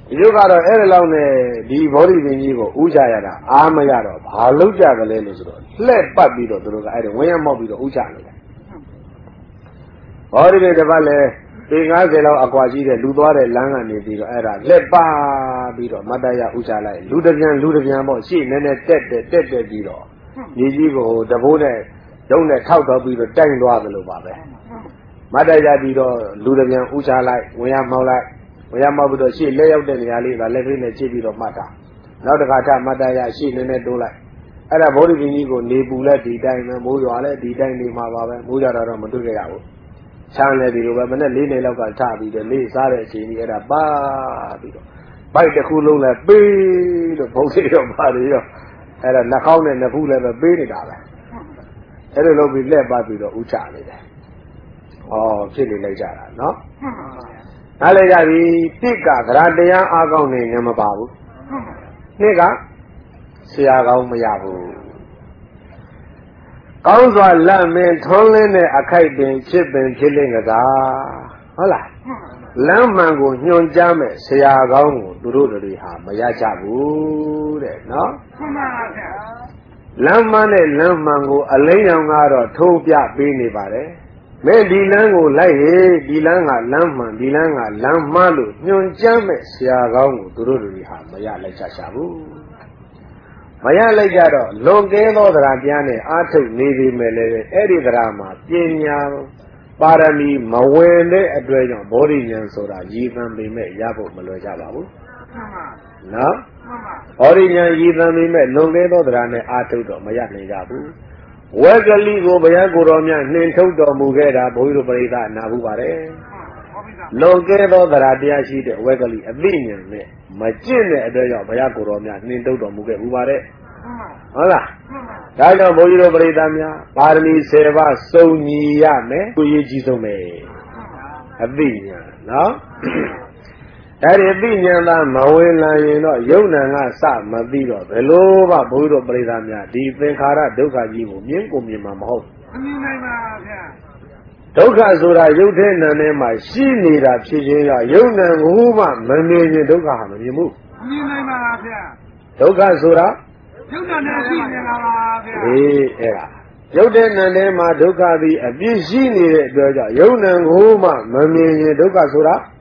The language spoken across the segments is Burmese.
You got the body when you go, Ujayada, Amayada, Haluja, the Lelos, let Papido, the way I'm mobbed Ujana. Already the Valley, being Azela, Aquaji, Ludore, Langa, Nibido, Era, let Papido, Madaya Ujala, Ludavian, she, Nene, dead, Bido. Yigo, the Bode, don't let out of the Dang Luabe. Madaya Bido, Ludavian Ujala, we are Mola. We are able to see lay out the alley, the living a chibi of Mata. Now the Kata Madaya, she in a dola. At a body in Ego, Nebula, the Dina, Muyala, the Dina Mava, Mujara Maduga. Chandler, the woman, a linen of Altabi, the Lee Sara, she had a barbido. Bite the Kulula, be the postage of Mario. At a Nakon and the fool ever been it out. Every low be led by the Uchali. Oh, chilly later, no? Allegari, Tika, Grandia, Agone, Yamababu. Nigga, Siago Mayabu. Council Lamin, Tonlin, a kite, chip and killing a hola. Lamango, Yon Jame, Siago, Dururiha, Mayachabu, no? Lamango, a layang Topia, Bini Bare. Me dilango lai dilanga lammalu nyun jame sia gaung dururi ha maya lai cha shabu maya lai ja do lonke tho dara pian ne a thuk ne bi me le edi dara ma pinya parami mawen de atwe jaun bodhi nyan soda yi than pe me ya phot ma lwe ja ba bu no bodhi nyan yi than pe me lonke tho dara ne a thuk do ma ya nai ja bu Wegali go Bayagoromia, Nintodo Mugera, Boiro Breda, Nabubare. Longedo, the Radia sheet, Wegali, a billion, Magine, the Bayagoromia, Nintodo Mugere. Hola. Daga Boiro Bredamia, Parmi Seva, Sony Yame, Kuyijizome. A billion, no? That a billion, Mawela, Yona, Sa, Madido, Velova, Boiro Bredamia, Defencara, Doka Yivo, Minko Mimamo. Doka Zura, Yoten, and Emma, she need a Chija, Yona, Huma, Mammy, Doka, you move. Doka Zura? Yoten and Emma, Doka, a busy needed, Yona, Huma, Mammy, Doka Zura?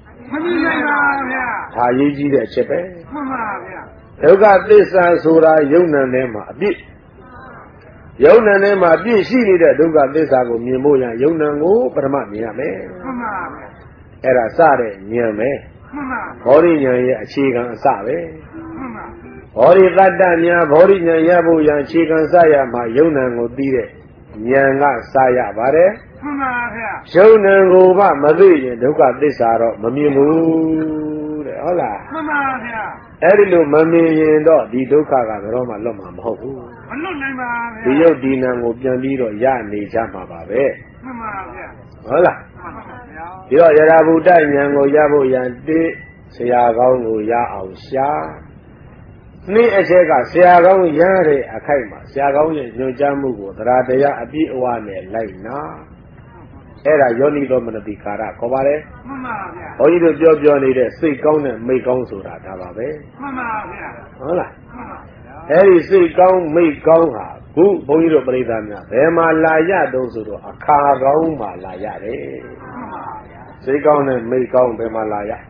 Hayiji the chepe. Yoga this and Sura, Yona Nema, a bit. Yona Nema, be she needed Duga this ago, Mimoya, Yona, go, Permania, Era Sare, near me. Horinya, chicken save. Hori Radania, Horinya, Yabu, chicken saya, my Yona go be it. Nyanga saya, bare. Shona Ruba, Marie, look at this arrow, Mamimu, hola. Erilu, Mammy, and the Doka, Roma Loma, Mohu. The Yodina will be a little Yanni Jama Babe. Hola. Yarabu Danyango Yabu Yanti, Siago Ya Ausha. Ni a Sega, Siago Yare, a Kaima, Siago, no Jamu, Radea, a bit one, like Era Yoni Domina Bicara, Covare? Or you do Johnny the sick on and make on so that Avabe? Hola. Eri sick on, make on her. Who, Boiro Bredana? Emma Laya, those who are a car Roma Laya. Sick on and make on Bemalaya.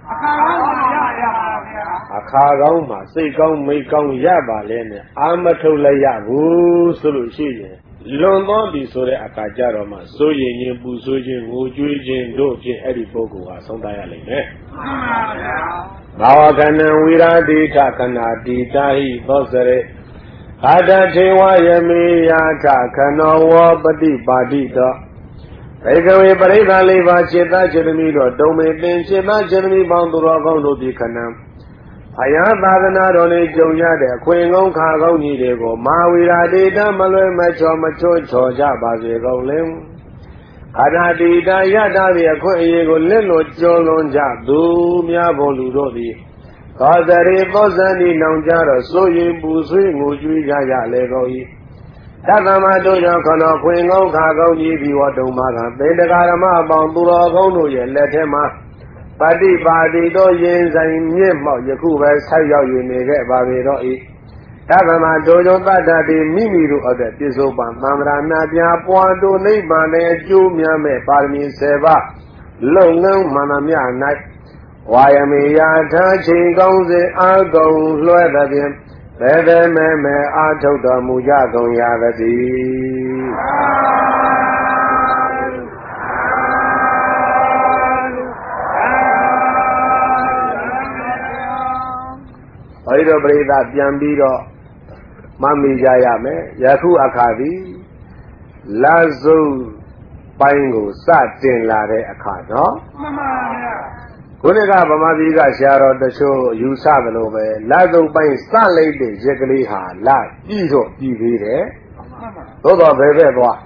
A car Roma, sick on, make on Yaba Lene, Amatolaya, who solution. London be so that Akajaroma, so yin, Busujin, Wujin, Dojin, Eddie Bogo, or some dialect. Bawakana, Wira, the Takana, the Tahi, Bosere, Ada Jewayami, Takana, Badi, Badita. Take away Barina Leva, Cheta, Jeremy, or Domain, Cheta, Jeremy, bound to Rogo, the Canam. Ayana Rone Joya, Queen on Cargo Nidego, Mawira Dida, Malo, Macho, Georgia, Bazego Lim. Ada Dida, Yada, the Aquego, Leno, Jolonja, do Mia Voludodi. Cause there was any Nonjara, so you Busu, Mujuya, Legoi. Takamado, Yakana, Queen on Cargo Nidi, what do Maga, Bedagarama, Bambura, Gono, let him up. ပါတိပါတိတို့ရင်ဆိုင်မြင့်မောက်ယခုပဲဆက်ရောက်ယူနေခဲ့ပါပေတော့ဤတဗ္ဗမတို့ကြောင့်တတ္တတိမိမိတို့အတဲ့ပြစ္ဆုတ်ပံသံဃာနာပြပွားတို့နိဗ္ဗာန်ရဲ့အကျိုးများမဲ့ပါရမီ7ပါးလုံငန်းမှန်သမျှ၌ဝါယမေယာထားချိန်ကောင်းစဉ်အာကုန်လွှဲသဖြင့်ဘယ်ဘယ်မဲမဲအာထုတ်တော်မူကြကုန်ရသည်ဘိဓိပရိသပြန်ပြီးတော့မမိကြရမယ်ယခုအခါသည်လာစုပ်ပိုင်းကိုစတင်လာတဲ့အခါနော်မှန်ပါဗျာခုနကဗမာပြည်ကဆရာတော်တချို့ယူဆသလိုပဲလာစုပ်ပိုင်းစလိုက်တဲ့ရက်ကလေးဟာလာပြီးတော့ပြီးသေးတယ်သို့တော့ဘယ်ဘက်သွား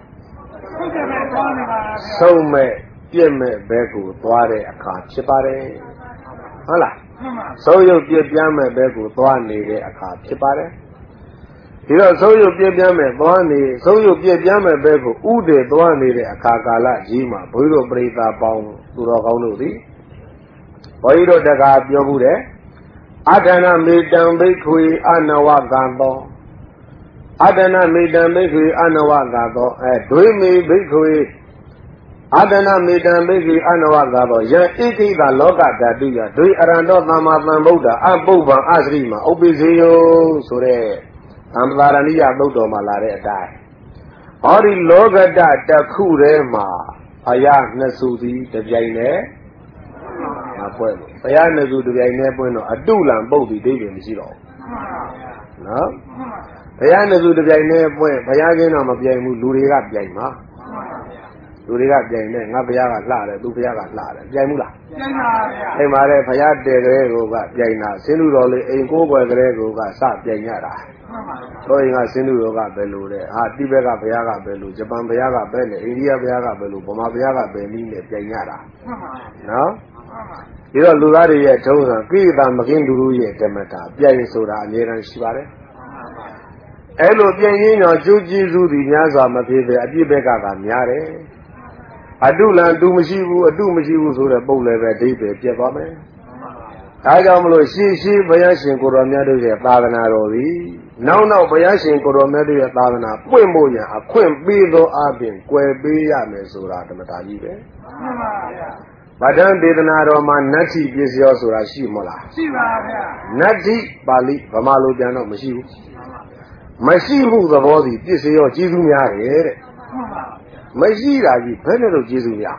ဆုံးမဲ့ပြည့်မဲ့ဘက်ကိုသွားတဲ့အခါဖြစ်ပါတယ်ဟုတ်လားဆုံးရုပ်ပြည့်ပြမ်းမဲ့ဘက်ကိုသွားနေတဲ့အခါဖြစ်ပါတယ်ဒီတော့ဆုံးရုပ်ပြည့်ပြမ်းမဲ့သွားနေဆုံးရုပ်ပြည့်ပြမ်းမဲ့ဘက်ကိုဥဒေသွားနေတဲ့အခါကာလကြီးမှာဘုရားပရိသတ်ပေါင်းသူတော်ကောင်းတို့သည်ဘုရားတို့တကားပြောမှုတယ်အတ္တနာမေတံဘိက္ခွေအနဝကံသောအတ္တနာမေတံဘိက္ခွေအနဝကံသောဒွေမေဘိက္ခွေအတ္တနာမေတံဘိက္ခွေအနဝကံသောယံဣတိကလောကဓာတုယဒွေအရန္တောသမ္မာသမ္ဗုဒ္ဓအပုဗ္ဗံအစရိမဥပ္ပိစေယဆိုတဲ့သံသာရဏိယသုတ်တော်မှာလာတဲ့အတိုင်းဟောဒီလောကဓာတ်တစ်ခုထဲမှာအရာနှစ်စုသည်တပြိုင်တည်းမပွဲဘူးဘုရားနှစ်စုတပြိုင်တည်းပွင့်တော့အတုလံပုတ်ပြီးဒိဋ္ဌိမရှိတော့ဘူးနော်ဘုရားနှစ်စုတပြိုင်တည်းပွင့်ဘုရားချင်းတော့မပြိုင်ဘူးလူတွေကပြိုင်မှာလူတွေကပြိုင်နေငါဘုရားကလှတယ်သူဘုရားကလှတယ်ပြိုင်ဘူးလားပြိုင်ပါဗျာအိမ်မှာလည်းဘုရားတဲကလေးကပြိုင်တာစင်းလူတော်လေးအိမ်ကိုးကွယ်ကလေးကစပြိုင်ရတာဆိုရင်ကစင်းလူတော်ကပဲလို့တဲ့ဟာတိဘက်ကဘုရားကပဲလို့ဂျပန်ဘုရားကပဲနဲ့အိန္ဒိယဘုရားကပဲလို့ဗမာဘုရားကပဲနည်းနဲ့ပြိုင်ရတာနော်ဒီတော့လူသားတွေရဲ့ထုံးစံကိရိတာမကင်းလူတို့ရဲ့ဓမ္မတာပြိုင်ဆိုတာအမြဲတမ်းရှိပါတယ်အဲ့လိုပြိုင်ရင်းတော့ကျိုးကျေးဇူးသည်များစွာမဖြစ်ပဲအပြစ်ဘက်ကများတယ်အတုလံတူမရှိဘူးအတုမရှိဘူးဆိုတဲ့ပုံလည်းပဲဒိဋ္ဌိပြတ်သွားမယ်ဒါကြောင့်မလို့ရှေးရှေးဘုရားရှင်ကိုတော်မြတ်တို့ရဲ့သာသနာတော်သည်နောက်ဘုရားရှင်ကိုတော်မြတ်တို့ရဲ့သာသနာပွင့်ဖို့ရန်အခွင့်ပေးသောအပြင်ကွယ်ပေးရမယ်ဆိုတာဓမ္မတာကြီးပဲမှန်ပါဗျာဗဒံဒေသနာတော်မှာနတ္ထိပစ္စယောဆိုတာရှိမလားရှိပါဗျာနတ္ထိပါဠိဗမာလိုပြန်တော့မရှိဘူးမရှိမှုသဘောသည်ပစ္စယောကျေးဇူးများတယ်တဲ့မှန်ပါမရှိတာကြီးဘယ်နဲ့လို့ကျေးဇူးများ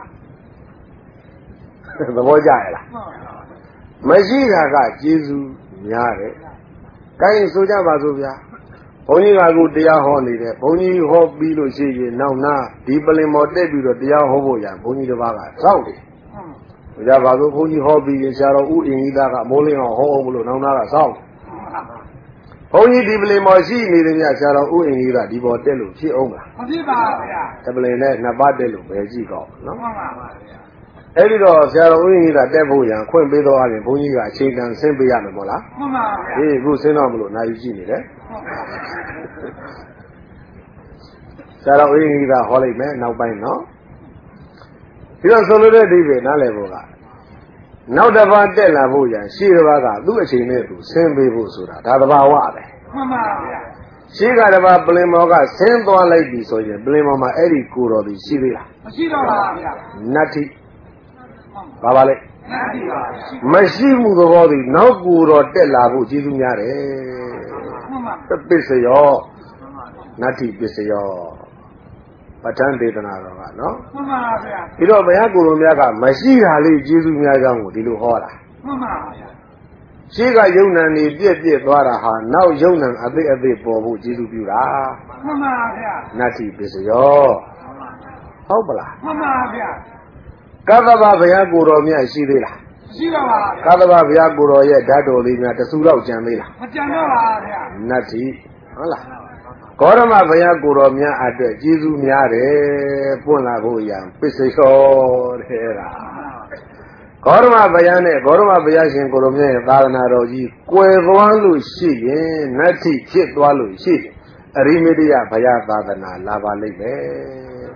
သဘောကျရလားမရှိတာကကျေးဇူးများတယ်။ကိုင်းဆိုကြပါစို့ဗျာ။ဘုန်းကြီးကအခုတရားဟောနေတယ်။ဘုန်းကြီးဟောပြီးလို့ရှိရင်နောက်နာဒီပလင်မော်တက်ပြီးတော့တရားဟောဖို့ရဘုန်းကြီးတစ်ပါးကစောင့်တယ်။ဆိုကြပါစို့ဘုန်းကြီးဟောပြီးရင်ဆရာတော်ဦးအင်ကြီးသားကမိုးလင်းအောင်ဟောအောင်လို့နောက်နာကစောင့်။ဘုန်းကြီးဒီပလင်မော်ရှိနေတဲ့ညဆရာတော်ဦးအင်ကြီးကဒီပေါ်တက်လို့ဖြစ်အောင်လား။မဖြစ်ပါဘူးဗျာ။ဒီပလင်နဲ့နှစ်ပါးတက်လို့ပဲကြည့်ကောင်းနော်။မှန်ပါပါဗျာ။အဲ့ဒီတော့ဆရာတော်ဦးကြီးကတက်ဖို့ရန်ခွင့်ပေးတော့အရင်ဘုန်းကြီးကအချိန်တန်ဆင်းပေးရမယ်မို့လားမှန်ပါဗျာအေးခုဆင်းတော့မလို့နိုင်ကြည့်နေတယ်ဆရာတော်ဦးကြီးကဟောလိုက်မယ်နောက်ပိုင်းနော်ဒီတော့ဆိုလိုတဲ့အိဗေနားလည်ဖို့ကနောက်တစ်ပါးတက်လာဖို့ရန်ရှေ့တစ်ပါးကသူ့အချိန်နဲ့သူဆင်းပေးဖို့ဆိုတာဒါသဘာဝပဲမှန်ပါဗျာရှေ့ကတစ်ပါးပလင်မော်ကဆင်းသွားလိုက်ပြီဆိုရင်ပလင်မော်မှာအဲ့ဒီကိုတော်ဒီရှိသေးလားမရှိတော့ပါဗျာနတ္ထိဘာပါလဲမရှိမှုသဘောသည်နောက်ကိုတော့တက်လာဖို့ကျေးဇူးများတယ်ပစ္စယောနတ္ထိပစ္စယောပဋ္ဌာန်းဒေသနာတော်ကနော်မှန်ပါဗျာဒီတော့ဘုရားကိုယ်တော်များကမရှိတာလေးကျေးဇူးများကြောင်းကိုဒီလိုဟောတာမှန်ပါဗျာရှေးကယုံနံနေပြည့်သွားတာဟာနောက်ယုံနံအသေးပေါ်ဖို့ကျေးဇူးပြုတာမှန်ပါဗျာနတ္ထိပစ္စယောဟုတ်ပလားမှန်ပါဗျာကသဗ္ဗဘုရားကိုယ်တော်မြတ်ရှိသေးလားရှိပါပါကသဗ္ဗဘုရားကိုယ်တော်ရဲ့ဓာတ်တော်လေးများတဆူတော့ကြံသေးလားမကြံတော့ပါဗျာနတ္ထိဟုတ်လားဂေါရမဘုရားကိုယ်တော်မြတ်အတွက်ကျေးဇူးများတယ်ပွင့်လာဖို့ရန်ပစ္စယောတဲ့လားဂေါရမဘုရားနဲ့ဂေါရမဘုရားရှင်ကိုယ်တော်မြတ်ရဲ့သာသနာတော်ကြီးကွယ်သွားလို့ရှိရင်နတ္ထိဖြစ်သွားလို့ရှိရင်အရိမတိယဘုရားသာသနာလာပါလိမ့်မယ်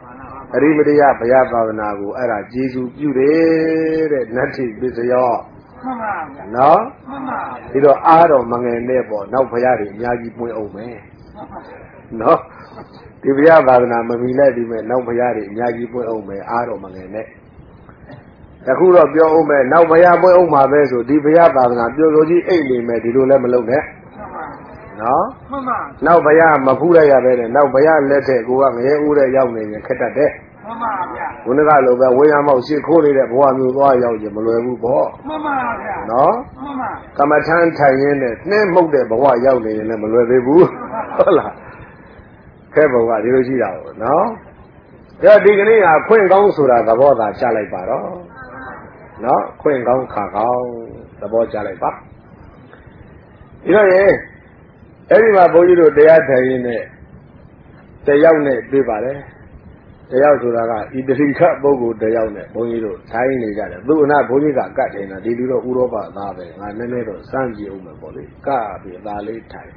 အရိမတယဘုရားသာသနာကိုအဲ့ဒါကျေးဇူးပြုတယ်တဲ့နတ္ထိပစ္စယောမှန်ပါဗျာနော်မှန်ပါဒီတော့အားတော်မငယ်နဲ့ပေါ့နောက်ဘုရားတွေအများကြီးပွင့်အောင်မယ်နော်ဒီဘုရားသာသနာမမီလိုက်ဒီမဲ့နောက်ဘုရားတွေအများကြီးပွင့်အောင်မယ်အားတော်မငယ်နဲ့တခုတော့ပြောအောင်မယ်နောက်ဘုရားပွင့်အောင်မှာပဲဆိုဒီဘုရားသာသနာပြောလို့ကြီးအိတ်နေမယ်ဒီလိုလည်းမလုပ်နဲ့နော်မှန်ပါနောက်ဘုရားမဖူးလိုက်ရပဲနဲ့နောက်ဘုရားလက်ထက်ကိုကငရဲဦးတဲ့ရောက်နေရင်ခက်တတ်တယ်မှန်ပါဗျာဘုန်းကလိုပဲဝေယမောက်ရှိခိုးနေတဲ့ဘဝမျိုးသွားရောက်ရင်မလွယ်ဘူးပေါ့မှန်ပါဗျာနော်မှန်ပါကမ္မထမ်းထိုင်ရင်းနဲ့နှင်းမှုတ်တဲ့ဘဝရောက်နေရင်လည်းမလွယ်သေးဘူးဟုတ်လားခဲဘဝဒီလိုရှိတာပေါ့နော်ဒါဒီကနေ့ကခွင့်ကောင်းဆိုတာသဘောသာချလိုက်ပါတော့နော်ခွင့်ကောင်းခါကောင်းသဘောချလိုက်ပါဒီတော့ရေအဲ့ဒီမှာဘုန်းကြီးတို့တရားထိုင်ရင်းနဲ့တယောက်နဲ့တွေ့ပါတယ်တယောက်ဆိုတာကဣတရိခပုဂ္ဂိုလ်တယောက်နဲ့ဘုန်းကြီးတို့ထိုင်းနေကြတယ်သူ့အနာဘုန်းကြီးကကတ်တယ်နော်ဒီလူတော့ဥရောပသားပဲငါနည်းနည်းတော့စမ်းကြည့်အောင်မယ်ပေါ့လေကပြီးအသားလေးထိုင်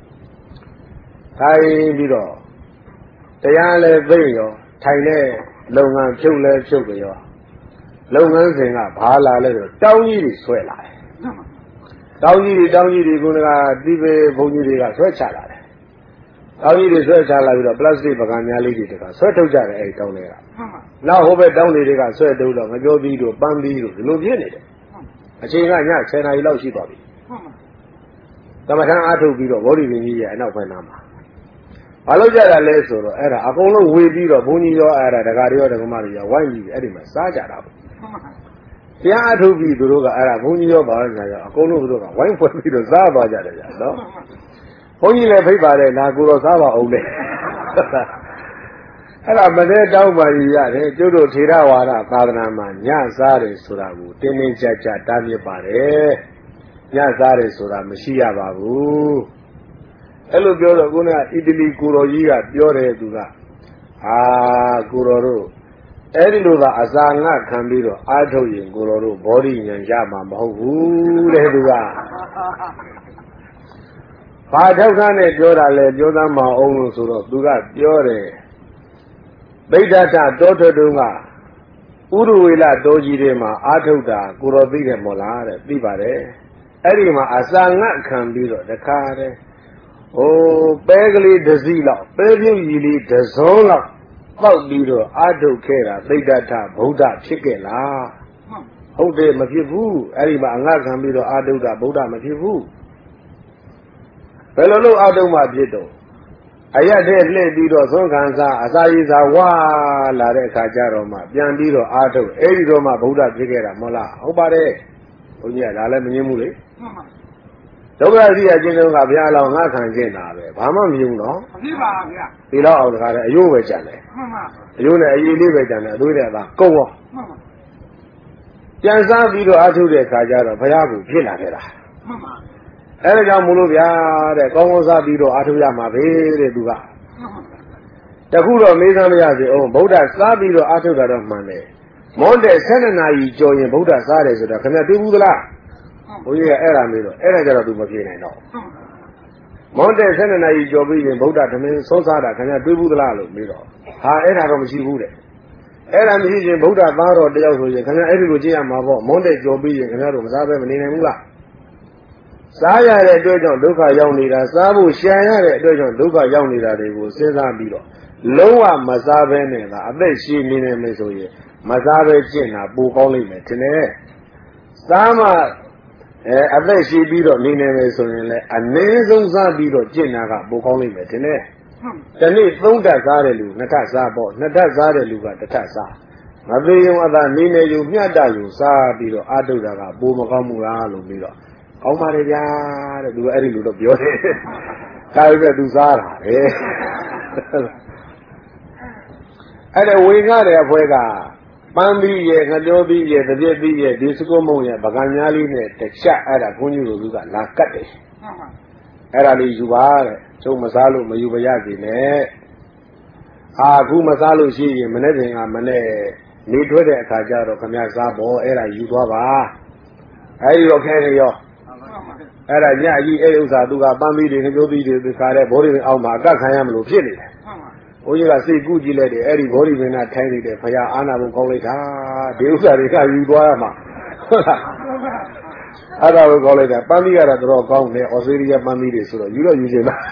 ပြီးတော့တရားလည်းသိရောထိုင်တဲ့လုပ်ငန်းဖြုတ်လဲဖြုတ်ကြရောလုပ်ငန်းစဉ်ကဘာလာလဲဆိုတောင်းကြီးတွေဆွဲလာတယ်တောင်းကြီးတွေကတိဘေဘုန်းကြီးတွေကဆွဲချလာတယ်တောင်းကြီးတွေဆွဲချလာပြီးတော့ပလတ်စတစ်ပကံများလေးတွေတခါဆွဲထုတ်ကြတယ်အဲဒီတောင်းတွေကနောက်ဟိုဘက်တောင်းတွေကဆွဲထုတ်တော့ငကြောပြီးတော့ပန်းပြီးတော့ဒီလိုပြင်းနေတယ်အချိန်ကည10 နာရီလောက်ရှိသွားပြီသမထအားထုတ်ပြီးတော့ဗောဓိပင်ကြီးရဲ့အနောက်ဘက်နားမှာဘာလို့ကြတာလဲဆိုတော့အဲ့ဒါအကုန်လုံးဝေပြီးတော့ဘုန်းကြီးရောအဲ့ဒါဒကာတွေရောဒကမတွေရောဝိုင်းပြီးအဲ့ဒီမှာစားကြတာပေါ့တရားအထုတ်ပြီးသူတို့ကအဲ့ဒါဘုန်းကြီးရောပါညာရောအကုန်လုံးသူတို့ကဝိုင်းဖွဲ့ပြီးတော့စားသွားကြတယ်ကြာနော်ဘုန်းကြီးလည်းဖိတ်ပါတယ်လာကိုတော့စားပါအောင်လေအဲ့ဒါမတဲ့တောင်းပါရရတယ်ကျုပ်တို့ထေရဝါဒသာသနာမှာညစားတယ်ဆိုတာကိုတင်းတင်းကြပ်ကြပ်တားမြစ်ပါတယ်ညစားတယ်ဆိုတာမရှိရပါဘူးအဲ့လိုပြောတော့ခုနကအီတလီကိုတော်ကြီးကပြောတယ်သူကကိုတော်တို့အဲ့ဒီလိုကအစာငတ်ခံပြီးတော့အားထုတ်ရင်ကိုတော်တို့ဘောဓိဉာဏ်ရမှာမဟုတ်ဘူးတဲ့သူကဘာထောက်ခနဲ့ပြောတာလဲပြောသားမအောင်လို့ဆိုတော့သူကပြောတယ်ဗိဒ္ဓတတောထတုံးကဥရဝေလတောကြီးတွေမှာအားထုတ်တာကိုတော်သိတယ်မို့လားတဲ့သိပါတယ်အဲ့ဒီမှာအစာငတ်ခံပြီးတော့တခါတည်းပဲကလေးတစ်စီးလောက်ပဲပြုတ်ကြီးလေးတစ်စုံလောက်ပေါက်ပြီးတော့အာထုတ်ခဲ့တာသိဒ္ဓထဗုဒ္ဓဖြစ်ခဲ့လားဟုတ်တယ်မဖြစ်ဘူးအဲ့ဒီမှာအငတ်ခံပြီးတော့အာထုတ်တာဗုဒ္ဓမဖြစ်ဘူးဘယ်လိုလုပ်အာထုတ်မှဖြစ်တော့အရက်တဲ့လှည့်ပြီးတော့သွန်ခံစားအစာရည်စာဝါလာတဲ့အခါကျတော့မှပြန်ပြီးတော့အာထုတ်အဲ့ဒီတော့မှဗုဒ္ဓဖြစ်ခဲ့တာမဟုတ်လားဟုတ်ပါတယ်ဘုန်းကြီးကဒါလည်းမငြင်းဘူးလေဒုက္ခရှိရခြင်းတုန်းကဘုရားလောင်းငါခံခြင်းတာပဲဘာမှမမြင်တော့မဖြစ်ပါဗျာဒီလောက်အောင်တခါတည်းအယိုးပဲကြံတယ်မှန်ပါအယိုးနဲ့အရည်လေးပဲကြံတယ်အသွေးတဲ့ကကုန်းရောမှန်ပါပြန်စားပြီးတော့အထုတဲ့ခါကျတော့ဘုရားကိုဖြစ်လာခဲ့တာမှန်ပါအဲ့ဒါကြောင့်မို့လို့ဗျာတဲ့ကောင်းကောင်းစားပြီးတော့အထုရမှာပဲတဲ့သူကတခုတော့မေးစမ်းမရစေအောင်ဗုဒ္ဓစားပြီးတော့အထုတာတော့မှန်တယ်မွန်းတဲ့7 နာရီကြော်ရင်ဗုဒ္ဓစားတယ်ဆိုတော့ခင်ဗျသိဘူးသလားဘုန်းကြီးကအဲ့ဒါမေးတော့အဲ့ဒါကြတော့သူမပြေနိုင်တော့မွန်းတဲ့7 နာရီကြော်ပြီးရင်ဗုဒ္ဓဓမင်းစောစားတာခင်ဗျတွေးဘူးသလားလို့မေးတော့အဲ့ဒါတော့မရှိဘူးတဲ့အဲ့ဒါမရှိရင်ဗုဒ္ဓသားတော်တယောက်ဆိုရင်ခင်ဗျအဲ့ဒီလိုကြည့်ရမှာပေါ့မွန်းတဲ့ကြော်ပြီးရင်ခင်ဗျတို့မစားဘဲမနေနိုင်ဘူးလားစားရတဲ့အတွက်ကြောင့်ဒုက္ခရောက်နေတာစားဖို့ရှာရတဲ့အတွက်ကြောင့်ဒုက္ခရောက်နေတာတွေကိုစဉ်းစားပြီးတော့လုံးဝမစားဘဲနဲ့ကအသက်ရှင်နေနေမယ်ဆိုရင်မစားဘဲကျင့်တာပိုကောင်းလိမ့်မယ်ထင်တယ်စားမှအသက်ရှိပြီးတော့နေနေမယ်ဆိုရင်လည်းအနည်းဆုံးစားပြီးတော့ကျင့်တာကပိုကောင်းလိမ့်မယ်ထင်တယ်ဒီနေ့3 ဓာတ်စားတဲ့လူ2 ဓာတ်စားပေါ့2 ဓာတ်စားတဲ့လူက1 ဓာတ်စားမသေးရုံအသာနေနေယူမျှတယူစားပြီးတော့အာထုတာကပိုမကောင်းဘူးလားလို့ပြီးတော့ကောင်းပါလေဗျာတဲ့သူကအဲ့ဒီလိုတော့ပြောတယ်ဒါပေမဲ့သူစားတာပဲအဲ့ဒါဝေငှတဲ့အဖွဲ့ကပန်းပြီးရဲ့ငပြောပြီးရဲ့တပြည့်ပြီးရဲ့ဒီစကုမုံရဲ့ပကံများလေးနဲ့တခြားအဲ့ဒါဘုန်းကြီးတို့ကလာကတ်တယ်အဲ့ဒါလေးယူပါတဲ့ကျုံမစားလို့မယူပါရစေနဲ့အခုမစားလို့ရှိရင်မနေ့ကမနေ့နေထွက်တဲ့အခါကျတော့ခမစားဖို့အဲ့ဒါယူသွားပါအဲ့ဒီတော့ခဲနေရောအဲ့ဒါညကြီးအဲ့ဥစ္စာသူကပန်းပြီးတွေငပြောပြီးတွေခါတဲ့ဘောတွေအောက်မှာအကတ်ခံရမလို့ဖြစ်နေတယ်ဘုန်းကြီးကစိတ်ကူးကြည့်လိုက်တယ်အဲ့ဒီဘောဓိမင်းသားထိုင်းနေတဲ့ဖရာအာနာဘုံကောင်းလိုက်တာဒီဥစ္စာတွေကယူသွားရမှာဟုတ်လားအာနာဘုံကောင်းလိုက်တာပန်းသီးကတော့တော်ကောင်းတယ်ဩစတြေးလျပန်းသီးတွေဆိုတော့ယူတော့ယူချင်လား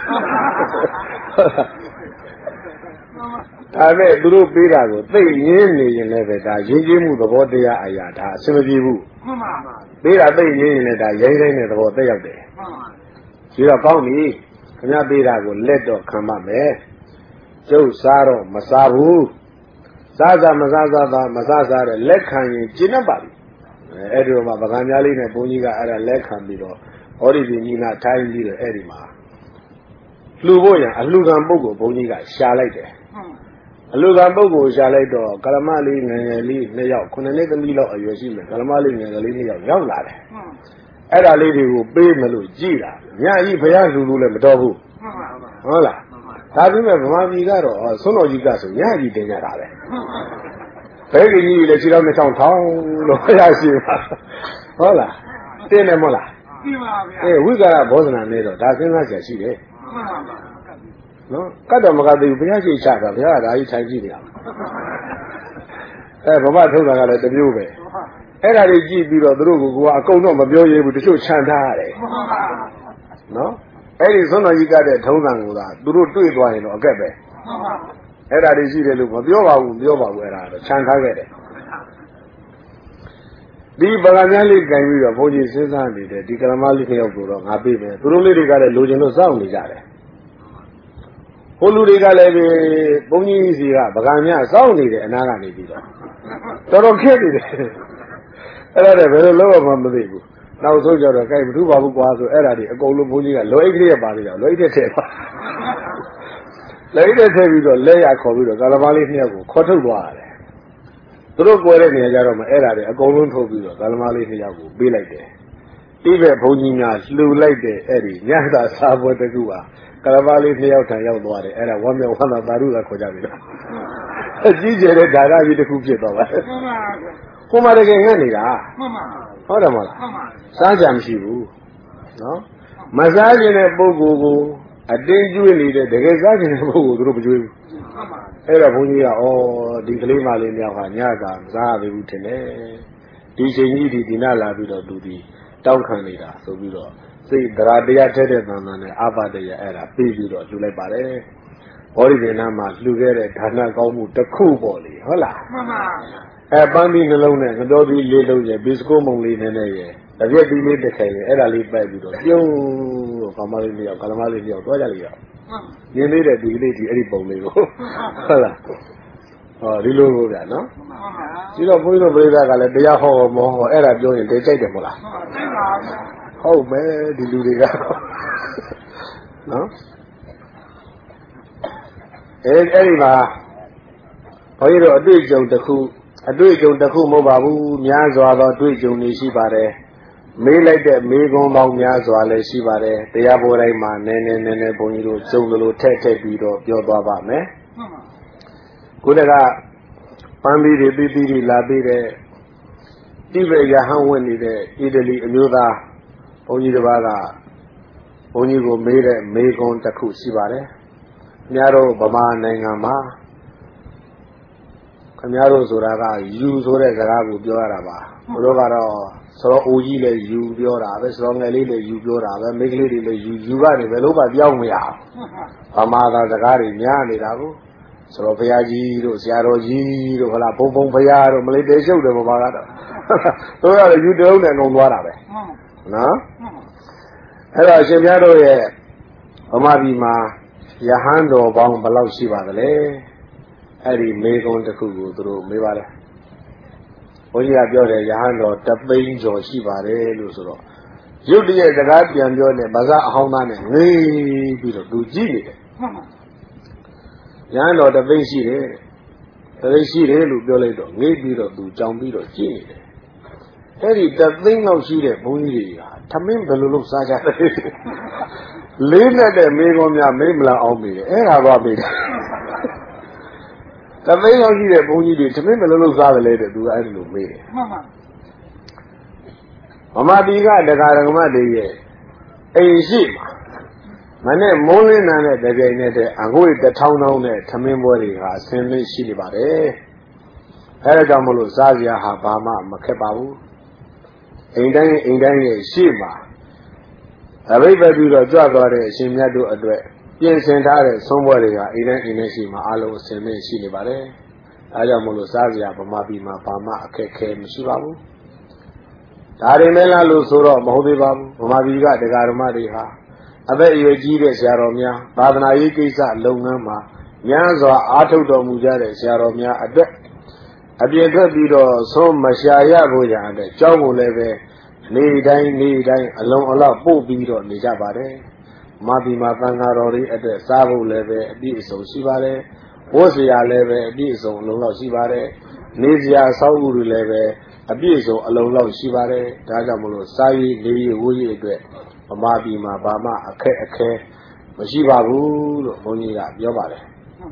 ဒါနဲ့သူတို့ပေးတာကိုသိရင်းနေရင်လည်းပဲဒါရင်းချင်းမှုသဘောတရားအရာဒါအဆင်မပြေဘူးမှန်ပါပါပေးတာသိရင်းရင်လည်းဒါရိုင်းရိုင်းတဲ့သဘောတက်ရောက်တယ်မှန်ပါဒီတော့ကောင်းပြီခင်ဗျားပေးတာကိုလက်တော့ခံပါမယ်ကျုပ်စားတော့မစားဘူးစားမစားတဲ့လက်ခံရင်ကျင့်တတ်ပါပြီအဲ့ဒီတော့မှပကံများလေးနဲ့ဘုန်းကြီးကအဲ့ဒါလက်ခံပြီးတော့ဟောဒီဒီညီနာထိုင်းပြီးတော့အဲ့ဒီမှာလှူဖို့ရအလှူခံပုဂ္ဂိုလ်ဘုန်းကြီးကရှာလိုက်တယ်အလှူခံပုဂ္ဂိုလ်ရှာလိုက်တော့ကလမလေးငယ်ငယ်လေး2ယောက်9နှစ်သမီးလောက်အရွယ်ရှိမယ်ကလမလေးငယ်ငယ်လေး2ယောက်ရောက်လာတယ်အဲ့ဒါလေးတွေကိုပေးမလို့ကြည်တာညကြီးဘုရားလူလူလည်းမတော်ဘူးဟုတ်လားဒါပြမဲ့ဗမာပြည်ကတော့ဆွမ်းတော်ကြီးကဆိုညကြီးတင်ကြတာပဲဘယ်ကြီးကြီးလဲခြေတော်2000ထောင်းလို့ဘုရားရှိပါဟုတ်လားတင်တယ်မဟုတ်လားပြပါဗျာဝိကာရဘောဇနာနဲ့တော့ဒါစဉ်းစားကြရှိတယ်နော်ကတ်တော်မကသေးဘူးဘုရားရှိချတာဘုရားကဒါကြီးထိုင်ကြည့်နေရဗမာထုတ်တာကလည်းတမျိုးပဲအဲ့ဒါတွေကြည့်ပြီးတော့သူတို့ကအကုန်တော့မပြောရဘူးတချို့ခြံထားရတယ်နော်အဲ့ဒီဆွမ်းတော်ကြီးကတဲ့ထုံးစံကိုသာသူတို့တွေ့သွားရင်တော့အကက်ပဲအဲ့ဒါတွေရှိတယ်လို့မပြောပါဘူးအဲ့ဒါတော့ခြံထားခဲ့တယ်ဒီပကံများလေးကြင်ပြီးတော့ဘုန်းကြီးစဉ်းစားနေတယ်ဒီကလမလေးတစ်ယောက်ကိုတော့ငါပြေးမယ်သူတို့လေးတွေကလည်းလိုချင်လို့စောင့်နေကြတယ်ဟိုလူတွေကလည်းဘုန်းကြီးစီကပကံများစောင့်နေတယ်အနာကနေပြီးတော့တော်တော်ခက်နေတယ်အဲ့ဒါလည်းဘယ်လိုလုပ်မှမသိဘူးနောက်ဆုံးကြတော့ကြိုက်မထူပါဘူးကွာဆိုအဲ့ဒါတွေအကုန်လုံးဘုန်းကြီးကလွယ်အိတ်ကလေးပါသေးတယ်လွယ်အိတ်တဲ့ထည့်ပါလွယ်အိတ်တဲ့ထည့်ပြီးတော့လက်ရခေါ်ပြီးတော့ကာလမလေး2ယောက်ကိုခေါ်ထုတ်သွားရတယ်သူတို့ကိုယ်တဲ့နေရာကြတော့မှအဲ့ဒါတွေအကုန်လုံးထုတ်ပြီးတော့ကာလမလေး2ယောက်ကိုပေးလိုက်တယ်ပြီးပဲဘုန်းကြီးများလှူလိုက်တဲ့အဲ့ဒီညသာစာပွဲတစ်ခုပါကာလမလေး2ယောက်ထံရောက်သွားတယ်အဲ့ဒါဝမ်းမြောက်ဝမ်းသာသာဓုသာခေါ်ကြပြီတော့အကြီးကျယ်တဲ့ဒါနကြီးတစ်ခုဖြစ်သွားပါဟိုမှာတကယ်ငတ်နေတာမှန်ပါဟုတ်တယ်မဟုတ်လားမှန်ပါစားကြမရှိဘူးနော်မစားခြင်းတဲ့ပုဂ္ဂိုလ်ကိုအတင်းကျွေးနေတဲ့တကယ်စားခြင်းတဲ့ပုဂ္ဂိုလ်သူတို့မကျွေးဘူးမှန်ပါအဲ့တော့ဘုန်းကြီးကဒီကလေးမလေးမြောက်ကညကမစားရဘူးထင်တယ်ဒီချိန်ကြီးဒီနာလာပြီးတော့သူဒီတောင်းခံနေတာဆိုပြီးတော့စိတ်တရားထက်တဲ့သံသံနဲ့အာပါတရားအဲ့ဒါပြီးပြီးတော့လှူလိုက်ပါတယ်ဘောဓိပင်နာမှာလှူခဲ့တဲ့ဒါနကောင်းမှုတစ်ခုပေါ့လေဟုတ်လားမှန်ပါပန်းပြီးနှလုံးနဲ့ငတော်ပြီးလေးလုံးရဲ့ဘီစကိုမုံလေးနဲ့ရဲ့တပြက်ပြီးလေးတစ်ခိုင်ရဲ့အဲ့ဒါလေးပိုက်ပြီးတော့ပြုံးတော့ကာမလေး2ယောက်ကလမလေး2ယောက်တွားကြလိုက်ရမြင်သေးတဲ့ဒီလေးဒီအဲ့ဒီပုံလေးကိုဟုတ်လားဒီလိုကိုဗျာနော်ဒီတော့ဘုန်းကြီးတို့ပြိဿကလည်းတရားဟောမောဟောအဲ့ဒါပြောရင်တေကြိုက်တယ်မဟုတ်လားဟုတ်မယ်ဒီလူတွေကနော်အဲ့ဒီမှာဘုန်းကြီးတို့အတွေ့အကြုံတစ်ခုမဟုတ်ပါဘူးများစွာသောအတွေ့အကြုံတွေရှိပါတယ်မေးလိုက်တဲ့မေးခွန်းပေါင်းများစွာလည်းရှိပါတယ်တရားပေါ်တိုင်းမှာနည်းနည်းဘုန်းကြီးတို့ကျုံလို့ထက်ပြီးတော့ပြောသွားပါမယ်ခုတကပန်းပြီးတွေလာပြီးတဲ့တိဗေယဟန်ဝင်နေတဲ့အီတလီအမျိုးသားဘုန်းကြီးတစ်ပါးကဘုန်းကြီးကိုမေးတဲ့မေးခွန်းတစ်ခုရှိပါတယ်ခင်ဗျားတို့ဗမာနိုင်ငံမှာခင်ဗျားတို့ဆိုတာကယူဆိုတဲ့စကားကိုပြောရတာပါဘုရားကတော့ဆိုတော့အိုကြီးလည်းယူပြောတာပဲဆိုတော့ငယ်လေးလည်းယူပြောတာပဲမိန်းကလေးတွေလည်းယူကနေဘယ်လိုမှပြောင်းမရဘူးဗမာသာစကားတွေများနေတာကိုဆိုတော့ဘုရားကြီးတို့ဆရာတော်ကြီးတို့ဟလာဘုံဘုရားတို့မလေးတေရှုပ်တယ်ဗမာကတော့တို့ရတယ်ယူတုံးနဲ့ငုံသွားတာပဲနော်အဲ့တော့ရှင်ပြတို့ရဲ့ဗမာပြည်မှာယဟန်တော်ပေါင်းဘယ်လောက်ရှိပါသလဲအဲ့ဒီမေကုံတစ်ခုကိုသူတို့မေးပါတယ်ဘုန်းကြီးကပြောတယ်ယဟန်တော်3သိန်းကျော်ရှိပါတယ်လို့ဆိုတော့ရုပ်တရက်စကားပြန်ပြောနေဗဇအဟောင်းသားနဲ့ငေးပြီးတော့သူကြည့်နေတယ်ယဟန်တော်3သိန်းရှိတယ်လို့ပြောလိုက်တော့ငေးပြီးတော့သူကြောင်ပြီးတော့ကြည့်နေတယ်အဲ့ဒီ3သိန်းလောက်ရှိတဲ့ဘုန်းကြီးတွေကထမင်းဘယ်လိုလုပ်စားကြလဲလေးနဲ့တဲ့မေကုံများမေးမလားအောင်မေးတယ်အဲ့ဒါပါမေးတယ်တသိန်းလောက်ရှိတဲ့ဘုန်းကြီးတွေသမင်းမလုံးလုံးစားတယ်လေတဲ့သူကအဲ့လိုမေးတယ်မှန်ပါဗမာပြည်ကဒကာဒကမတွေရဲ့အိမ်ရှိမှာနဲ့မိုးလင်းတဲ့တပြိုင်နက်တည်းအငွေတထောင်းထောင်းနဲ့ထမင်းပွဲတွေဟာဆင်းလင်းရှိနေပါတယ်အဲဒါကြောင့်မလို့စားစရာဟာဘာမှမခက်ပါဘူးအိမ်တိုင်းရဲ့ရှေ့မှာအဘိဓမ္မာပြီးတော့ကြွသွားတဲ့အရှင်မြတ်တို့အတွက်ပြင်ဆင်ထားတဲ့ဆုံးပွဲတွေကအိမ်တိုင်းရှိမှာအလုံးအစင်နဲ့ရှိနေပါတယ်အဲကြောင့်မလို့စားစရာဗမာပြည်မှာဘာမှအခက်ခဲမရှိပါဘူးဒါတွေမဲ့လားလို့ဆိုတော့မဟုတ်သေးပါဘူးဗမာပြည်ကတရားဓမ္မတွေဟာအသက်အရွယ်ကြီးတဲ့ဆရာတော်များသာသနာရေးကိစ္စလုပ်ငန်းမှာများစွာအားထုတ်တော်မူကြတဲ့ဆရာတော်များအတွက်အပြင်ထွက်ပြီးတော့ဆုံးမရှာရဖို့ရတဲ့ကြောင်းကိုလည်းပဲနေတိုင်းအလုံးအလောက်ပို့ပြီးတော့နေကြပါတယ်ဗမာပြည်မှာသံဃာတော်တွေအတွက်စားဖို့လည်းပဲအပြည့်အစုံရှိပါတယ်ဝတ်စရာလည်းပဲအပြည့်အစုံအလုံးလောက်ရှိပါတယ်နေစရာဆောက်ဥတွေလည်းပဲအပြည့်အစုံအလုံးလောက်ရှိပါတယ်ဒါကြောင့်မလို့စားရေးနေရေးဝတ်ရေးအတွက်ဗမာပြည်မှာဘာမှအခက်အခဲမရှိပါဘူးလို့ဘုန်းကြီးကပြောပါတယ်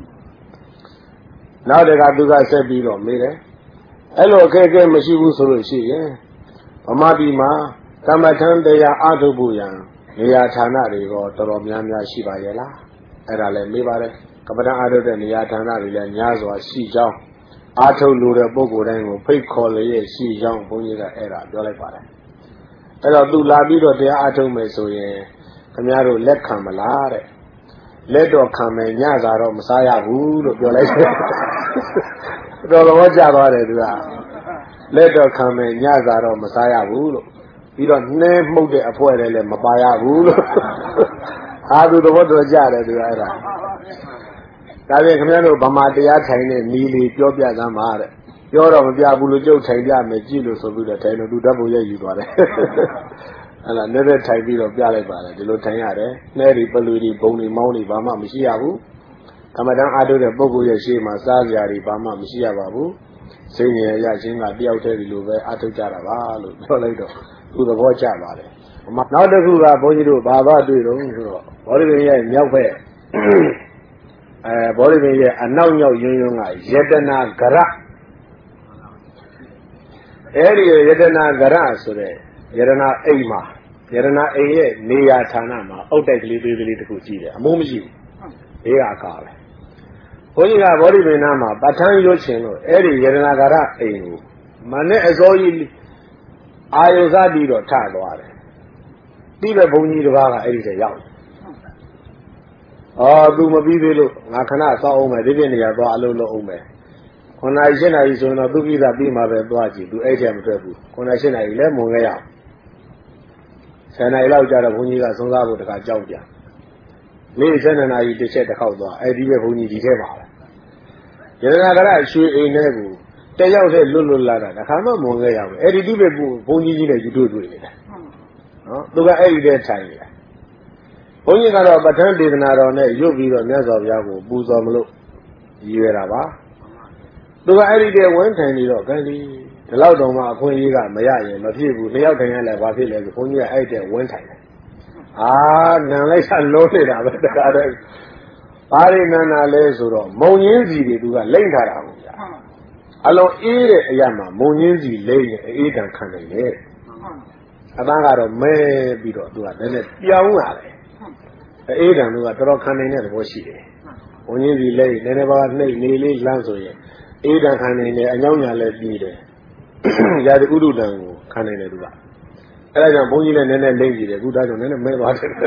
နောက်တကသူကဆက်ပြီးတော့မေးတယ်အဲ့လိုအခက်အခဲမရှိဘူးဆိုလို့ရှိရင်ဗမာပြည်မှာကမ္မထံတရားအားထုတ်ဖို့ရန်နေရာဌာနတွေတော့တော်တော်များများရှိပါရဲ့လားအဲ့ဒါလည်းမေးပါတယ်ကမ္မထံအားထုတ်တဲ့နေရာဌာနတွေလည်းများစွာရှိကြောင်းအားထုတ်လို့တဲ့ပုဂ္ဂိုလ်တိုင်းကိုဖိတ်ခေါ်လျက်ရှိကြောင်းဘုန်းကြီးကအဲ့ဒါပြောလိုက်ပါတယ်အဲ့တော့သူလာပြီးတော့တရားအားထုတ်မယ်ဆိုရင်ခင်ဗျားတို့လက်ခံမလားတဲ့လက်တော့ခံမယ်ညစာတော့မစားရဘူးလို့ပြောလိုက်တယ်တော်တော်ကြသွားတယ်သူကလက်တော့ခံမယ်ညစာတော့မစားရဘူးလို့ပြီးတော့နှဲမှုတ်တဲ့အဖွဲလည်းမပါရဘူးလို့အာသူတော်တော်ကြတယ်သူကအဲ့ဒါဒါပြင်ခင်ဗျားတို့ဗမာတရားထိုင်တဲ့နီလီပြောပြသမ်းပါတဲ့ပြောတော့မပြဘူးလို့ကြုတ်ထိုင်ပြမယ်ကြည့်လို့ဆိုပြီးတော့ထိုင်လို့သူဓာတ်ပုံရိုက်ယူသွားတယ်အဲ့ဒါနဲ့ထိုင်ပြီးတော့ပြလိုက်ပါတယ်ဒီလိုထိုင်ရတယ်နှဲတွေပလူတွေဘုံတွေမောင်းတွေဘာမှမရှိရဘူးကမ္မဋ္ဌာန်းအားထုတ်တဲ့ပုဂ္ဂိုလ်ရဲ့ရှေ့မှာစားစရာတွေဘာမှမရှိရပါဘူးစိတ်ငြိမ်ရခြင်းကတယောက်တည်းဒီလိုပဲအားထုတ်ကြတာပါလို့ပြောလိုက်တော့သူသဘောကျပါတယ်နောက်တစ်ခုကဘုန်းကြီးတို့ဘာသာတွေ့တော့ဆိုတော့ဘောဓိပင်ရဲ့မြောက်ဘက်ဘောဓိပင်ရဲ့အနောက်မြောက်ယွန်းယွန်းကယတနာဂရအဲ့ဒီယတနာဂရဆိုတဲ့ယတနာအိမ်မှာယတနာအိမ်ရဲ့နေရာဌာနမှာအုတ်တိုက်ကလေးသေးသေးလေးတစ်ခုကြည့်တယ်အမိုးမရှိဘူးဘေးကအကားပဲဘုန်းကြီးကဘောဓိပင်နာမှာပဋ္ဌာန်းရွတ်ချင်လို့အဲ့ဒီယတနာဂရအိမ်ကိုမနဲ့အစောကြီးအာယုစပြီးတော့ထသွားတယ်ပြီးပဲဘုန်းကြီးတစ်ပါးကအဲ့ဒီတည်းရောက်တယ်သူမပြီးသေးလို့ငါခဏစောက်အောင်မယ်ဒီပြည့်နေရာသွားအလုပ်လုပ်အောင်မယ်9 နာရီ 10 နာရီဆိုရင်တော့သူကိစ္စပြီးမှပဲသွားကြည့်သူအဲ့ထဲမထွက်ဘူး9 နာရီ 10 နာရီလည်းမဝင်ခဲ့ရအောင်10 နာရီလောက်ကြာတော့ဘုန်းကြီးကဆုံးစားဖို့တခါကြောက်ပြန်နေ့12 နာရီတစ်ချက်တစ်ခေါက်သွားအဲ့ဒီပဲဘုန်းကြီးဒီထဲပါပဲယတနာကရရွှေအိမ်ထဲကိုတယောက်တည်းလွတ်လာတာတခါမှမဝင်ခဲ့ရဘူးအဲ့ဒီပဲဘုန်းကြီးကြီးနဲ့ယူတွေ့နေတယ်နော်သူကအဲ့ဒီထဲထိုင်နေတယ်ဘုန်းကြီးကတော့ပဋ္ဌာန်းဒေသနာတော်နဲ့ရွတ်ပြီးတော့မြတ်စွာဘုရားကိုပူဇော်မလို့ရည်ရွယ်တာပါသူကအဲ့ဒီတည်းဝင်ထိုင်နေတော့ကံဒီလောက်တော့မှအခွင့်အရေးကမရရင်မဖြစ်ဘူးနှစ်ယောက်ထိုင်ရလဲဘာဖြစ်လဲဆိုဘုန်းကြီးကအဲ့ဒီတည်းဝင်ထိုင်တယ်နန်လိုက်တာလုံးနေတာပဲတခါတည်းဘာတွေနန်နာလဲဆိုတော့မုံရင်းစီတွေသူကလိမ့်ထားတာဘူးဗျာအလုံးအေးတဲ့အရာမှာမုံရင်းစီလိမ့်ရင်အေးတန်ခံနိုင်တယ်အသားကတော့မဲပြီးတော့သူကလည်းပြောင်းလာတယ်အေးတန်သူကတော်တော်ခံနိုင်တဲ့သဘောရှိတယ်မုံရင်းစီလိမ့်နည်းနည်းပါးနှိပ်နေလေးလမ်းဆိုရင်အေးတန်ခံနိုင်တယ်အညောင်းညာလည်းပြီးတယ်ရာဇဥဒုတန်ကိုခံနိုင်တယ်သူကအဲ့ဒါကြောင့်ဘုန်းကြီးလည်းနည်းနည်းလိမ့်ကြည့်တယ်အခုဒါကြောင့်နည်းနည်းမဲသွားတယ်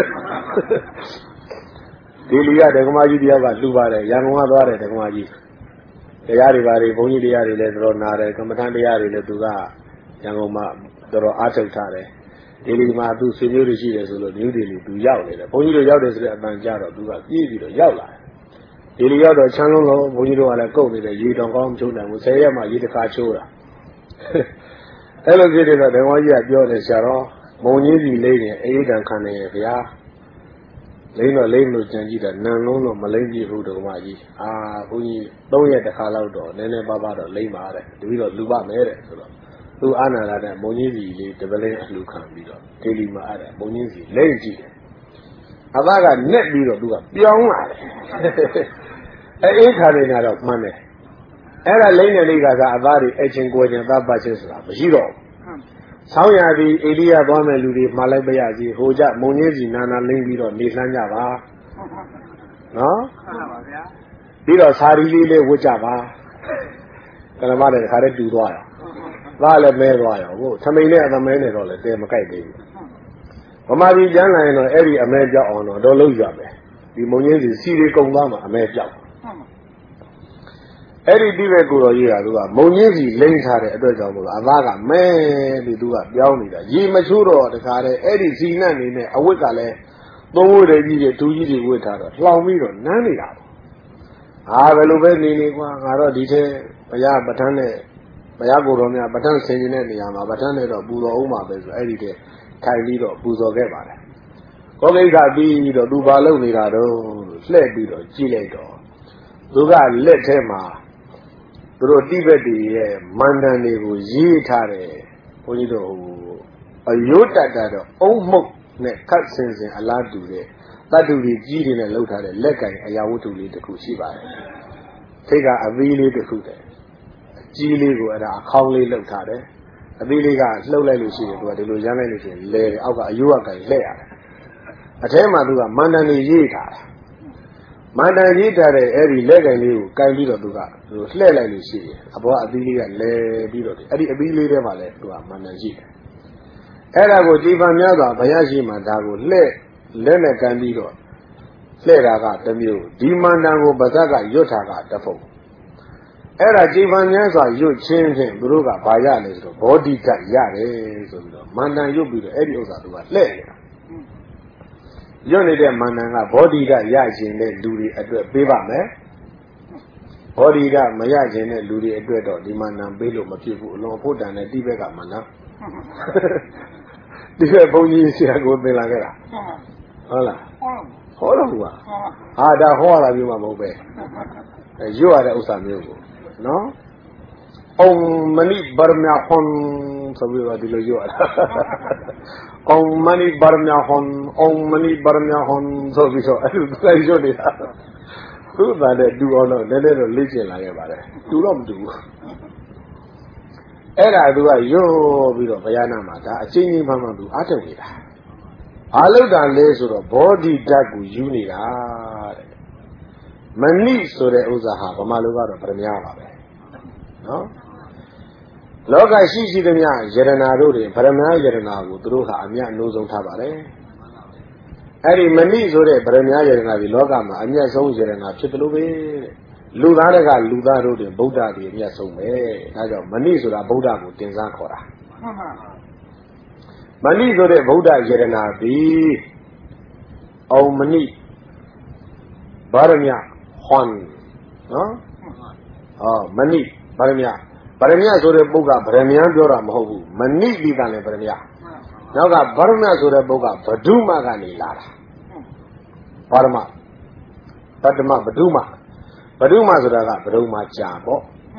ဒီလူရဒကမကြီးတယောက်ကလှူပါတယ်ရန်ကုန်ကသွားတယ်ဒကမကြီးတရားတွေပါတွေဘုန်းကြီးတရားတွေလည်းတော်တော်နာတယ်ကမ္မထမ်းတရားတွေလည်းသူကရန်ကုန်မှာတော်တော်အားထုတ်ထားတယ်ဒီလူမှာသူဆွေမျိုးတွေရှိတယ်ဆိုလို့နယူးဒေလီသူရောက်နေတယ်ဘုန်းကြီးတို့ရောက်တယ်ဆိုတဲ့အပန်ကြတော့သူကပြေးပြီးတော့ရောက်လာတယ်ဒီလူရောက်တော့ချမ်းလုံးလုံးဘုန်းကြီးတို့ကလည်းကုတ်နေတယ်ရေတောင်ကောင်းမချိုးနိုင်ဘူး10 ရက်မှရေတစ်ခါချိုးတာအဲ့လိုဖြစ်နေတော့ဒကမကြီးကပြောတယ်ဆရာတော်မုံကြီးစီလိမ့်ရင်အေးတန်ခံနေရဗျာလိမ့်တော့လိမ့်လို့ကြံကြည့်တာနန်လုံးတော့မလိမ့်ပြဘူးဒကမကြီးဘုန်းကြီး3 ရက်တစ်ခါလောက်တော့နည်းနည်းပါးပါးတော့လိမ့်ပါတဲ့တပည့်တော့လူပါမယ်တဲ့ဆိုတော့သူအာနာလာတဲ့မုံကြီးစီလေးတပလင်းအလှခံပြီးတော့ဒေလီမှာအဲ့ဒါမုံကြီးစီလိမ့်ကြည့်တယ်အသားကနက်ပြီးတော့သူကပြောင်းလာတယ်အေးခါနေတာတော့မှန်းတယ်အဲ့ဒါလိမ့်တဲ့လိမ့်ကအသားတွေအချင်းကိုချင်းသားပတ်ချင်းဆိုတာမရှိတော့ဘူးဆောင်းရသည်အိန္ဒိယသွားမဲ့လူတွေမှားလိုက်ပါရစီဟိုကြမုံငင်းစီနာနာလိမ့်ပြီးတော့နေလှမ်းကြပါနော်ပြီးတော့စာရီလေးလေးဝတ်ကြပါကလမလည်းခါတည်းတူသွားရောသားလည်းမဲသွားရောဟုတ်ထမိန်နဲ့အသမဲနဲ့တော့လည်းတဲမကြိုက်သေးဘူးဗမာပြည်ကျမ်းလာရင်တော့အဲ့ဒီအမဲပြောက်အောင်တော့လုံးရမယ်ဒီမုံငင်းစီစီတွေကုံသွားမှာအမဲပြောက်အဲ့ဒီတိဘက်ကိုတော်ကြီးကသူကမုံငင်းစီလိမ့်ထားတဲ့အတွက်ကြောင့်မို့လို့အသားကမဲပြီးသူကပြောင်းနေတာရေမချိုးတော့တခါတည်းအဲ့ဒီစီနတ်နေနဲ့အဝတ်ကလည်းသုံးဝတ်တွေကြီးတွေဒူးကြီးတွေဝတ်ထားတော့လှောင်ပြီးတော့နမ်းနေတာပေါ့ဘယ်လိုပဲနေနေကွာငါတော့ဒီထဲဘုရားပဋ္ဌာန်းနဲ့ဘုရားကိုယ်တော်များပဋ္ဌာန်းဆင်ခြင်တဲ့နေရာမှာပဋ္ဌာန်းနဲ့တော့ပူဇော်အောင်ပါပဲဆိုအဲ့ဒီထဲထိုင်ပြီးတော့ပူဇော်ခဲ့ပါတယ်ကောကိစ္စပြီးတော့သူဘာလုပ်နေတာတော့လှည့်ပြီးတော့ကြည့်လိုက်တော့သူကလက်ထဲမှာသူတို့တိဘက်တွေရဲ့မန္တန်တွေကိုရေးထားတယ်ဘုန်းကြီးတို့အယုတ်တတတော့အုံမှုတ်နဲ့ခတ်ဆင်အလားတူတဲ့တတ္တုတွေကြီးတွေနဲ့လှုပ်ထားတဲ့လက်ကင်အရာဝတ္ထုလေးတစ်ခုရှိပါတယ်ထိတ်ကအသီးလေးတစ်ခုတည်းအကြီးလေးကိုအဲ့ဒါအခေါင်းလေးလှုပ်ထားတယ်အသီးလေးကလှုပ်လိုက်လို့ရှိရင်သူကဒီလိုရမ်းလိုက်လို့ရှိရင်လဲတယ်အောက်ကအယုတ်ကင်လှဲ့ရတယ်အထဲမှာသူကမန္တန်တွေရေးထားတာမန္တန်ရေးထားတဲ့အဲ့ဒီလက်ကင်လေးကိုကင်ပြီးတော့သူကလှဲ့လိုက်လို့ရှိရင်အပေါ်ကအသီးလေးကလဲပြီးတော့အဲ့ဒီအသီးလေးထဲမှာလဲသူကမန္တန်ရှိတယ်အဲ့ဒါကိုကြည်ပံများစွာဘုရားရှိမှဒါကိုလက်နဲ့ကင်ပြီးတော့လှဲ့တာကတစ်မျိုးဒီမန္တန်ကိုပါဇက်ကရွတ်တာကတစ်ဖုံအဲ့ဒါကြည်ပံများစွာရွတ်ချင်းဖြင့်သူတို့ကဘာရလဲဆိုတော့ဘောဓိဓာတ်ရတယ်ဆိုပြီးတော့မန္တန်ရွတ်ပြီးတော့အဲ့ဒီဥစ္စာသူကလှဲ့နေတာရွတ်နေတဲ့မန္တန်ကဘောဓိဓာတ်ရခြင်းတဲ့လူတွေအတွက်ပေးပါမယ်ဘောဓိဓာတ်မရခြင်းတဲ့လူတွေအတွက်တော့ဒီမန္တန်ပေးလို့မဖြစ်ဘူးအလွန်ဖို့တန်တဲ့တိဘက်ကမန္တန်ဒီကဘုန်းကြီးဆရာကိုသင်လာခဲ့တာဟုတ်လားဟောတော့ဘူးဟာဒါဟောရတာမျိုးမှမဟုတ်ပဲရွတ်ရတဲ့ဥစ္စာမျိုးကိုနော်အုံမဏိဗရမဟွန်ဆိုပြီးတော့ဒီလိုရွတ်ရတာအုံမဏိဗရမဟွန်အုံမဏိဗရမဟွန်ဆိုပြီးတော့အဲ့လိုရွတ်နေတာသူ့သားတဲ့တူအောင်တော့နည်းနည်းတော့လေ့ကျင့်လာခဲ့ပါတယ်တူတော့မတူဘူးအဲ့ဒါသူကရွတ်ပြီးတော့ဘုရားနာမှာဒါအချင်းချင်းမှသူအားထုတ်နေတာဘာလို့တာလဲဆိုတော့ဘောဓိဓာတ်ကိုယူနေတာတဲ့မဏိဆိုတဲ့ဥစ္စာဟာဗမာလိုကတော့ဗရမ ्या ပါပဲနော်လောကရှိသမျှယရနာတို့တွေဗရမ ्या ယရနာကိုသူတို့ဟာအမြတ်အနိုးဆုံးထားပါတယ်အဲ့ဒီမဏိဆိုတဲ့ဗရမ ्या ယရနာဒီလောကမှာအမြတ်ဆုံးယရနာဖြစ်တယ်လို့ပဲတဲ့လူသားတွေကလူသားတို့တွေဗုဒ္ဓတွေအမြတ်ဆုံးပဲဒါကြောင့်မဏိဆိုတာဗုဒ္ဓကိုတင်စားခေါ်တာမဏိဆိုတဲ့ဗုဒ္ဓယရနာသည်အောင်မဏိဗရမ ्या ဟွန်နော်မဏိဗရမ ्या ဆိုတဲ့ပုဂ္ဂဗရမ ्या ပြောတာမဟုတ်ဘူးမဏိဒီကလည်းဗရမ ्या နောက်ကဗရမ ्या ဆိုတဲ့ပုဂ္ဂဗဒုမကနေလာတာဗရမပတ္တမဗဒုမဆိုတာကဘဒုမကြာပေါ့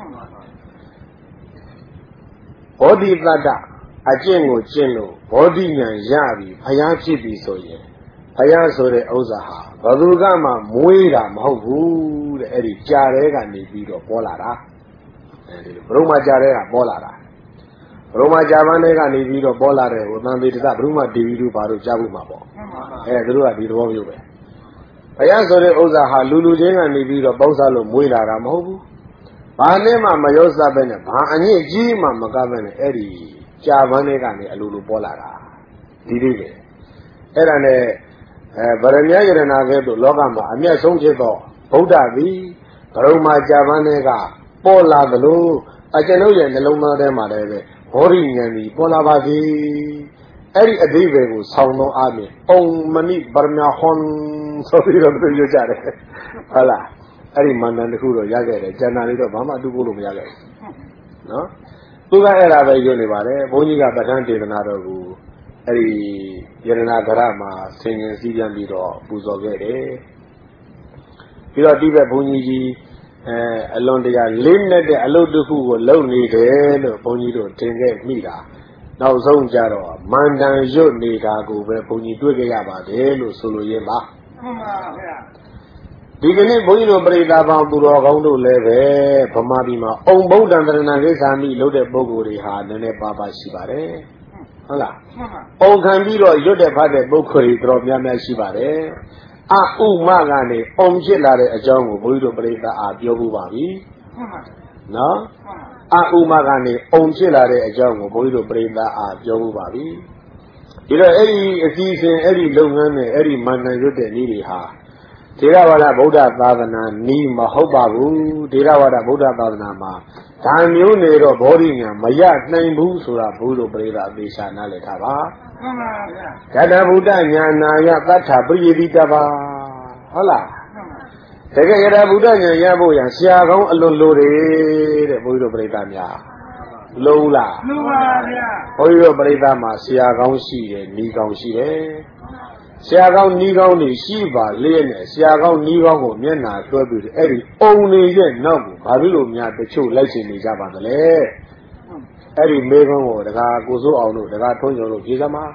ဘောဓိတတ္တအကျင့်ကိုကျင့်လို့ဘောဓိဉာဏ်ရပြီဘုရားဖြစ်ပြီဆိုရင်ဘုရားဆိုတဲ့ဥစ္စာဟာဘယ်သူကမှမွေးတာမဟုတ်ဘူးတဲ့အဲ့ဒီကြာတဲ့ကနေပြီးတော့ပေါ်လာတာအဲဒီလိုဘဒုမကြာတဲ့ကပေါ်လာတာဘဒုမကြာပန်းတဲ့ကနေပြီးတော့ပေါ်လာတဲ့ဟိုသံပေတ္တဘဒုမဒေဝီတို့ဘာလို့ကြားဖို့မှာပေါ့သူတို့ကဒီသဘောမျိုးပဲဘုရားဆိုတဲ့ဥစ္စာဟာလူချင်းကနေပြီးတော့ပေါက်စားလို့မွေးလာတာမဟုတ်ဘူးဘာနဲ့မှမရောစပ်ပဲနဲ့ဘာအညစ်အကြေးမှမကပ်ပဲနဲ့အဲ့ဒီကြာပန်းတွေကနေအလိုလိုပေါ်လာတာဒီလေးပဲအဲ့ဒါနဲ့ဗရမ ्या ယရနာကဲ့သို့လောကမှာအမျက်ဆုံးဖြစ်သောဗုဒ္ဓသည်ဘရုံမှာကြာပန်းတွေကပေါ်လာသလိုအကျွန်ုပ်ရဲ့နှလုံးသားထဲမှာလည်းပဲဘောဓိဉာဏ်ကြီးပေါ်လာပါစေအဲ့ဒီအသေးပဲကိုဆောင်းသောအားဖြင့်အုံမဏိဗရမ ्या ဟွန်ဆိုပြီးတော့သူရွတ်ကြတယ်ဟုတ်လားအဲ့ဒီမန္တန်တစ်ခုတော့ရခဲ့တယ်ကျန်တာလေးတော့ဘာမှအတူပို့လို့မရခဲ့ဘူးနော်သူကအဲ့ဒါပဲရွတ်နေပါတယ်ဘုန်းကြီးကပဋ္ဌာန်းဒေသနာတော်ကိုအဲ့ဒီယရနာဂရမှာဆင်ញင်စည်းပြန်ပြီးတော့ပူဇော်ခဲ့တယ်ပြီးတော့ဒီဘက်ဘုန်းကြီးကြီးအလွန်တရာလေးနဲ့တဲ့အလုပ်တစ်ခုကိုလုပ်နေတယ်လို့ဘုန်းကြီးတို့ထင်ခဲ့မိတာနောက်ဆုံးကြတော့မန္တန်ရွတ်နေတာကိုပဲဘုန်းကြီးတွေ့ကြရပါတယ်လို့ဆိုလိုရင်းပါမှန်ပါဗျာဒီကနေ့ဘုန်းကြီးတို့ပြိဿပေါင်းသူတော်ကောင်းတို့လည်းပဲဗမာပြည်မှာအုံဗုဒ္ဓံတရဏဂိစ္ဆာမိလို့တဲ့ပုဂ္ဂိုလ်တွေဟာနည်းနည်းပါးပါးရှိပါတယ်ဟုတ်လားအုံခံပြီးတော့ရွတ်တဲ့ဖတ်တဲ့ပုဂ္ဂိုလ်တွေတော်များများရှိပါတယ်အဥမကနေအုံဖြစ်လာတဲ့အကြောင်းကိုဘုန်းကြီးတို့ပြိဿအားပြောမှုပါပြီနော်အဥမကနေအုံဖြစ်လာတဲ့အကြောင်းကိုဘုန်းကြီးတို့ပြိဿအားပြောမှုပါပြီဒီတော့အဲ့ဒီအစီအစဉ်အဲ့ဒီလုပ်ငန်းနဲ့အဲ့ဒီမာနရွတ်တဲ့နည်းတွေဟာထေရဝါဒဗုဒ္ဓသာသနာနီးမဟုတ်ပါဘူးထေရဝါဒဗုဒ္ဓသာသနာမှာဒါမျိုးနေတော့ဘောဓိညာမရနိုင်ဘူးဆိုတာဘုရားပရိသတ်အသေးချာနားလည်ထားပါမှန်ပါဗျာဂတဗုဒ္ဓညာနာယသတ္ထပရိယတိတပါဟုတ်လားတကယ်ဂတဗုဒ္ဓညာရဖို့ရဆရာကောင်းအလွန်လိုတယ်တဲ့ဘုရားပရိသတ်များလုံးလားလုံးပါဗျာဘုရားပရိသတ်မှာဆရာကောင်းရှိတယ်ဤကောင်းရှိတယ်ဆရာကောင်းဤကောင်းတွေရှိပါလေနဲ့ဆရာကောင်းဤကောင်းကိုမျက်နှာတွဲပြီးအဲ့ဒီအုံနေရဲ့နောက်ကိုဘာဖြစ်လို့များတချို့လိုက်ရှင်နေကြပါသလဲအဲ့ဒီမေကုန်းကိုတကားကိုစိုးအောင်တို့တကားထွန်းကျော်တို့ပြေးသမား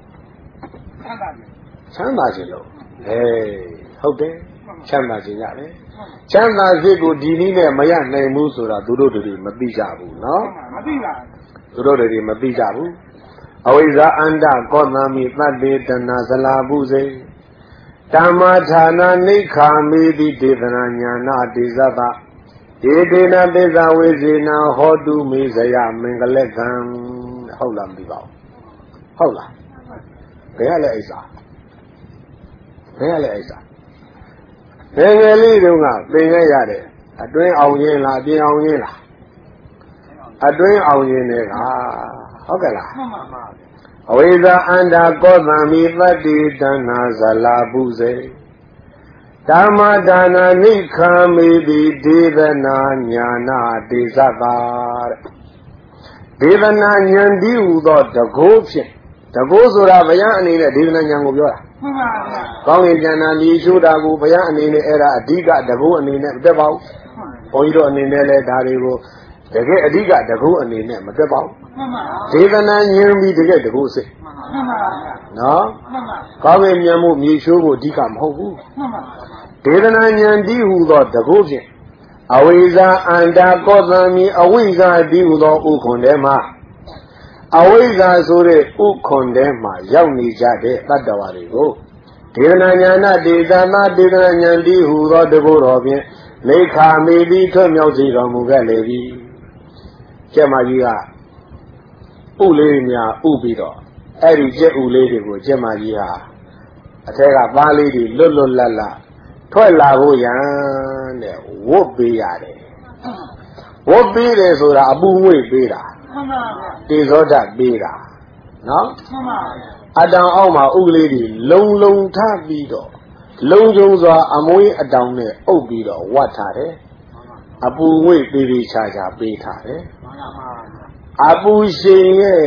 ချမ်းသာခြင်းလို့ဟုတ်တယ်ချမ်းသာခြင်းရတယ်ချမ်းသာစိတ်ကိုဒီနည်းနဲ့မရနိုင်ဘူးဆိုတာသူတို့တွေမသိကြဘူးနော်မသိပါဘူးသူတို့တွေမသိကြဘူးအဝိဇ္ဇာအန္တကောသမိသတ္တေတနာဇလာပုစေဓမ္မဌာနာနိခာမိတိဒေသနာညာနာတိဇတဒေဒေနသစ္စာဝိဇေနာဟောတုမေဇယမင်္ဂလကံဟုတ်လားမသိပါဘူးဟုတ်လားဘယ်ရလဲအိစာဘယ်ရလဲအိစာငယ်ငယ်လေးတုန်းကသင်ခဲ့ရတယ်အတွင်းအောင်ရင်လားအပြင်အောင်ရင်လားအတွင်းအောင်ရင်တွေကဟုတ်ကဲ့လားမှန်ပါပါအဝိဇ္ဇာအန္တာကောသမိသတ္တိတနာဇလာပုစေဓမ္မဒါနာနိခာမိတိဒေသနာညာနာတိသတာဒေသနာဉာဏ်ဒီဟူသောတကောဖြင့်တကောဆိုတာဘုရားအနေနဲ့ဒေသနာဉာဏ်ကိုပြောတာမှန်ပါဗျာကောင်းကင်ဉာဏ်နာမြည်ရှိုးတာကိုဘုရားအနေနဲ့အဲ့ဒါအဓိကတကောအနေနဲ့မတက်ပါဘူးဘုန်းကြီးတို့အနေနဲ့လည်းဒါတွေကိုတကယ်အဓိကတကောအနေနဲ့မတက်ပါဘူးမှန်ပါဒေသနာဉာဏ်ပြီးတကယ်တကောစိတ်မှန်ပါနော်မှန်ပါကောင်းကင်ဉာဏ်မှုမြည်ရှိုးဖို့အဓိကမဟုတ်ဘူးမှန်ပါဒေသနာဉာဏ်ဒီဟူသောတကောဖြင့်အဝိဇ္ဇာအန္တာကောသမိအဝိဇ္ဇာဒီဟူသောဥခွန်ထဲမှာအဝိဇ္ဇာဆိုတဲ့ဥခွန်ထဲမှာရောက်နေကြတဲ့တတ္တဝါတွေကိုဒေသနာညာနာဒေသနာဒေသနာဉာဏ်ဒီဟူသောတကောတော်ဖြင့်လေခာမေတိထွတ်မြောက်စေတော်မူခဲ့လေပြီကျက်မကြီးကဥလေးများဥပြီးတော့အဲ့ဒီကျက်ဥလေးတွေကိုကျက်မကြီးဟာအထက်ကသားလေးတွေလွတ်လွတ်လပ်လပ်ထွက်လာဖို့ရန်တဲ့ဝတ်ပေးရတယ်ဝတ်ပေးတယ်ဆိုတာအပူငွေ့ပေးတာမှန်ပါဗျာတေဇောဓာတ်ပေးတာနော်မှန်ပါဗျာအတောင်အောက်မှာဥကလေးတွေလုံလုံထပြီးတော့လုံကျုံစွာအမွေးအတောင်နဲ့အုပ်ပြီးတော့ဝတ်ထားတယ်အပူငွေ့ပေးပြီးချာချာပေးထားတယ်အပူရှင်ရဲ့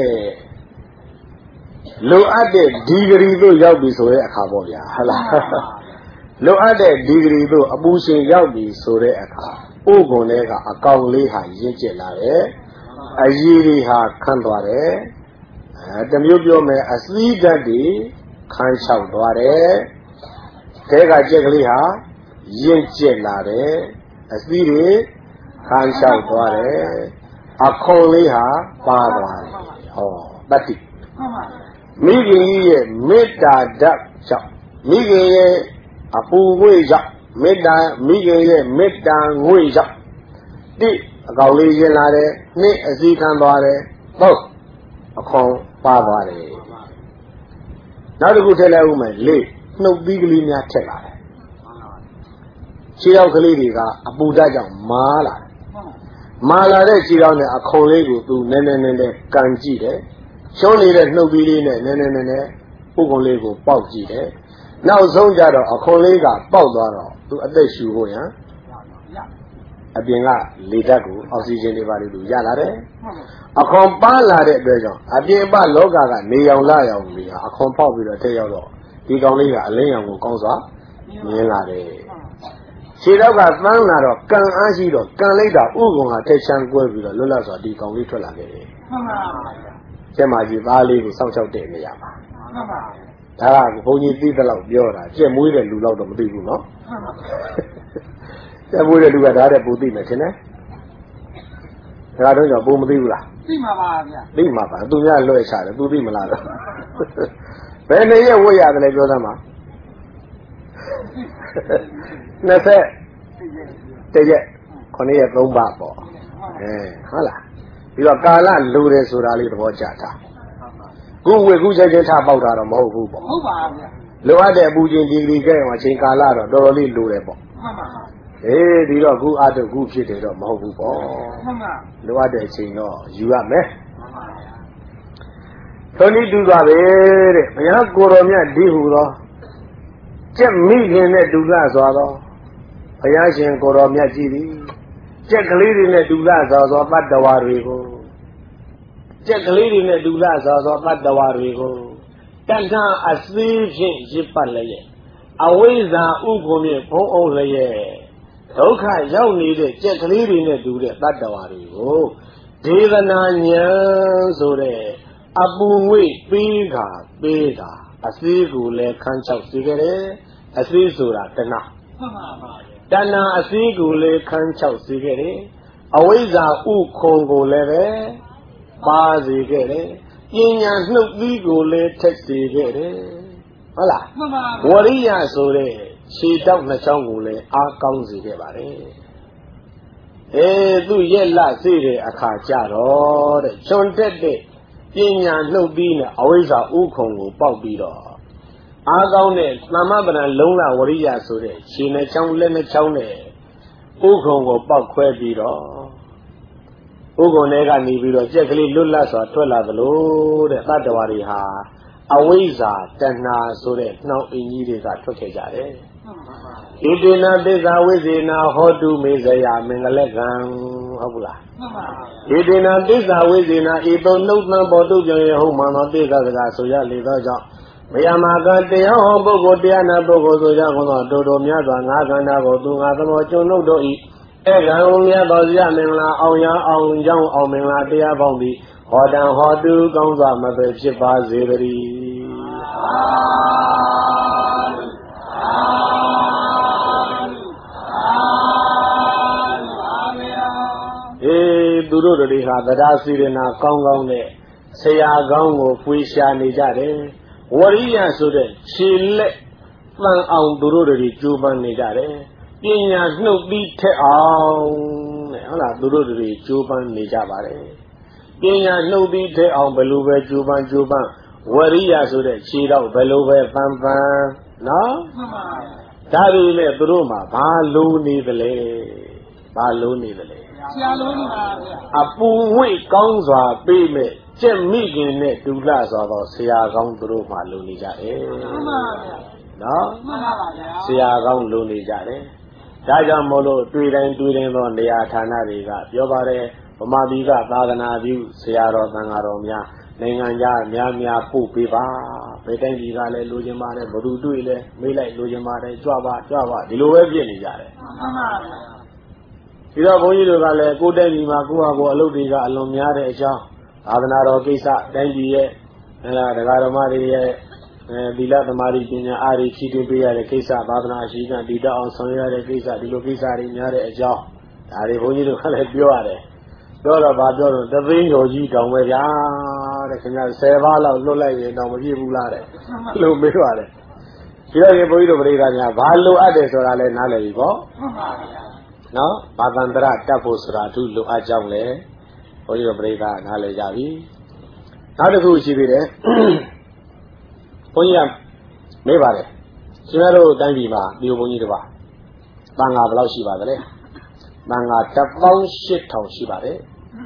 လိုအပ်တဲ့ဒီဂရီတို့ရောက်ပြီဆိုတဲ့အခါပေါ့ဗျာဟုတ်လားလိုအပ်တဲ့ဒီဂရီတို့အပူရှင်ရောက်ပြီဆိုတဲ့အခါဥက္ကုံလေးကအကောင်လေးဟာရင့်ကျက်လာတယ်အကြီးတွေဟာခန့်သွားတယ်တမျိုးပြောမယ်အစည်းဓာတ်တွေခန်းလျှောက်သွားတယ်တဲကကြက်ကလေးဟာရင့်ကျက်လာတယ်အစည်းတွေခန်းလျှောက်သွားတယ်အခွန်လေးဟာပါသွားတယ်ဟောတတ္တိမိခင်ကြီးရဲ့မေတ္တာဓာတ်ကြောင့်မိခင်ရဲ့အပူငွေ့ကြောင့်မေတ္တာမိခင်ရဲ့မေတ္တာငွေ့ကြောင့်တိအကောင်လေးရင်လာတယ်နှစ်အစည်းခံသွားတယ်သုံးအခွန်ပါသွားတယ်နောက်တစ်ခုထည့်လိုက်ဦးမယ်လေးနှုတ်သီးကလေးများထည့်လာတယ်ခြေရောက်ကလေးတွေကအပူဓာတ်ကြောင့်မာလာတယ်မာလာတဲ့ခြေရောက်နဲ့အခွန်လေးကိုသူနည်းနည်းကန်ကြည့်တယ်ရှုံးနေတဲ့နှုတ်သီးလေးနဲ့နည်းနည်းဥက္ကုံလေးကိုပေါက်ကြည့်တယ်နောက်ဆုံးကြတော့အခွန်လေးကပေါက်သွားတော့သူအသက်ရှူဖို့ရန်အပြင်ကလေဓာတ်ကိုအောက်ဆီဂျင်တွေပါလို့သူရလာတယ်အခွန်ပါလာတဲ့အတွက်ကြောင့်အပြင်ပလောကကနေရောင်လာရောင်လေးဟာအခွန်ပေါက်ပြီးတော့ထည့်ရောက်တော့ဒီကောင်လေးကအလင်းရောင်ကိုကောင်းစွာမြင်လာတယ်ခြေတော့ကသန်းလာတော့ကန်အားရှိတော့ကန်လိုက်တာဥက္ကုံကထက်ချမ်းကွဲပြီးတော့လွတ်လပ်စွာဒီကောင်လေးထွက်လာခဲ့တယ်မှန်ပါဗျာကျမကြီးသားလေးကိုစောင့်ရှောက်တဲ့နေရာမှာမှန်ပါဒါကဘုန်းကြီးသိတဲ့လောက်ပြောတာကြက်မွေးတဲ့လူလောက်တော့မသိဘူးနော်မှန်ပါကြက်မွေးတဲ့လူကဒါတဲ့ပူသိမယ်ထင်တယ်ဒါတော့ကြောင့်ပူမသိဘူးလားသိမှာပါဗျာသိမှာပါသူများလွှဲချတယ်သူသိမလားတော့ဘယ်နေရက်ဝတ်ရတယ်လဲပြောသမ်းပါ20တရက်9ရက်3ပါပေါ့ဟုတ်လားပြီးတော့ကာလလိုတယ်ဆိုတာလေးသဘောကျတာခုဝေခုချက်ချင်းထပေါက်တာတော့မဟုတ်ဘူးပေါ့ဟုတ်ပါဗျာလိုအပ်တဲ့အပူချင်းဒီဂရီကျရင်အချိန်ကာလတော့တော်တော်လေးလိုတယ်ပေါ့မှန်ပါဒီတော့ခုအတုခုဖြစ်တယ်တော့မဟုတ်ဘူးပေါ့မှန်ပါလိုအပ်တဲ့အချိန်တော့ယူရမယ်သောနိတူပါပဲတဲ့ဘုရားကိုယ်တော်မြတ်ဒီဟူသောကျက်မိခင်နဲ့ဒုလစွာသောဘုရားရှင်ကိုယ်တော်မြတ်ကြည်သည်ကျက်ကလေးတွေနဲ့ဒုလစွာသောတတ္တဝါတွေကိုကျက်ကလေးတွေနဲ့ဒုလစွာသောတတ္တဝါတွေကိုတဏ္ဍအသိဖြင့်ရစ်ပတ်လျက်အဝိဇ္ဇာဥက္ကုမြင့်ဖုံးအုပ်လျက်ဒုက္ခရောက်နေတဲ့ကျက်ကလေးတွေနဲ့တူတဲ့တတ္တဝါတွေကိုဒေသနာဉာဏ်ဆိုတဲ့အပူငွေ့ပေးတာအသိကိုလည်းခန်းချောက်စေခဲ့တယ်အသိဆိုတာတဏှာမှန်ပါပါတဏှာအသိကိုလည်းခန်းချောက်စေခဲ့တယ်အဝိဇ္ဇာဥခုံကိုလည်းပဲပါစေခဲ့တယ်ပညာနှုတ်သီးကိုလည်းထက်စေခဲ့တယ်ဟုတ်လားမှန်ပါဝရိယဆိုတဲ့ခြေတောက်နှစ်ချောင်းကိုလည်းအားကောင်းစေခဲ့ပါတယ်သူရက်လစေတဲ့အခါကြတော့တဲ့ချွန်တက်တဲ့ပညာနှုတ်ပြီးနဲ့အဝိဇ္ဇာဥခုံကိုပေါက်ပြီးတော့အားကောင်းတဲ့သမ္မပဒံလုံးလဝရိယဆိုတဲ့ခြေနှစ်ချောင်းလက်နှစ်ချောင်းနဲ့ဥခုံကိုပေါက်ခွဲပြီးတော့ဥခုံထဲကနေပြီးတော့ကြက်ကလေးလွတ်လပ်စွာထွက်လာသလိုတဲ့တတ္တဝါတွေဟာအဝိဇ္ဇာတဏှာဆိုတဲ့နှောင်အင်းကြီးတွေကထွက်ခဲ့ကြတယ်ဣတိနာသစ္စာဝိဇေနာဟောတုမေဇယမင်္ဂလကံဟုတ်ဘူးလားဣတိနာသစ္စာဝိဇေနာဤသို့နှုတ်သံပေါ်တုကြောင့်ဟုတ်မှန်သောသစ္စာစကားဆိုရလေသောကြောင့်မယမကတရားဟောပုဂ္ဂိုလ်တရားနာပုဂ္ဂိုလ်ဆိုကြကုန်သောတို့တို့များစွာငါးခန္ဓာကိုသူငါသမောကျွန်းတို့တို့ဤဧကံမြတ်သောဇယမင်္ဂလာအောင်ရအောင်ကြောင်းအောင်မင်္ဂလာတရားပေါင်းသည်ဟောတံဟောတုကောင်းစွာမပဲဖြစ်ပါစေတည်းသူတို့တွေဟာတရားစီရင်နာကောင်းကောင်းနဲ့ဆရာကောင်းကိုဖွေးရှာနေကြတယ်ဝရိယဆိုတဲ့ခြေလက်ပန်းအောင်သူတို့တွေကြိုးပမ်းနေကြတယ်ပညာနှုတ်ပြီးထက်အောင်တဲ့ဟုတ်လားသူတို့တွေကြိုးပမ်းနေကြပါတယ်ပညာနှုတ်ပြီးထက်အောင်ဘယ်လိုပဲကြိုးပမ်းဝရိယဆိုတဲ့ခြေတော့ဘယ်လိုပဲပန်းနော်မှန်ပါဒါပေမဲ့သူတို့မှာဘာလိုနေသလဲဆရာလိုနေပါဗျာအပူဝိတ်ကောင်းစွာပေးမဲ့ကျက်မိခင်နဲ့ဒုလစွာသောဆရာကောင်းသူတို့မှလိုနေကြတယ်မှန်ပါဗျာနော်မှန်ပါပါဗျာဆရာကောင်းလိုနေကြတယ်ဒါကြောင့်မို့လို့တွေ့တိုင်းသောနေရာဌာနတွေကပြောပါတယ်ဗမာပြည်ကသာသနာပြုဆရာတော်သံဃာတော်များနိုင်ငံခြားများပို့ပေးပါဘယ်တိုင်းပြည်ကလည်းလိုချင်ပါတယ်ဘယ်သူတွေ့လဲမေးလိုက်လိုချင်ပါတယ်ကြွပါဒီလိုပဲပြည့်နေကြတယ်မှန်ပါဗျာဒီတော့ဘုန်းကြီးတို့ကလည်းကိုယ်တိုင်းပြည်မှာကိုယ့်ဟာကိုယ်အလုပ်တွေကအလွန်များတဲ့အကြောင်းသာသနာတော်ကိစ္စတိုင်းပြည်ရဲ့တရားဓမ္မတွေရဲ့သီလသမာဓိပညာအားဖြည့်တင်ပေးရတဲ့ကိစ္စသာသနာရှိကတည်တတ်အောင်ဆောင်ရွက်ရတဲ့ကိစ္စဒီလိုကိစ္စတွေများတဲ့အကြောင်းဒါတွေဘုန်းကြီးတို့ကလည်းပြောရတယ်ပြောတော့ဗာပြောတော့တသိန်းတော်ကြီးတောင်ပဲဗျာတဲ့ခင်ဗျာ10ပါးလောက်လွတ်လိုက်ရင်တော့မပြည့်ဘူးလားတဲ့လို့မေးပါတယ်ဒီတော့ဘုန်းကြီးတို့ပြိဿများဘာလိုအပ်တယ်ဆိုတာလဲနားလည်ပြီပေါ့မှန်ပါဗျာနော်ဘာသန္တရတတ်ဖို့ဆိုတာသူလိုအပ်ကြောင်းလဲဘုန်းကြီးတို့ပြိဿနားလည်ကြပြီနောက်တစ်ခုရှိသေးတယ်ဘုန်းကြီးကမေးပါတယ်ရှင်များတို့တိုင်းပြည်မှာဒီဘုန်းကြီးတို့ပါတန်ဃာဘယ်လောက်ရှိပါသလဲတန်ဃာ18000ရှိပါတယ်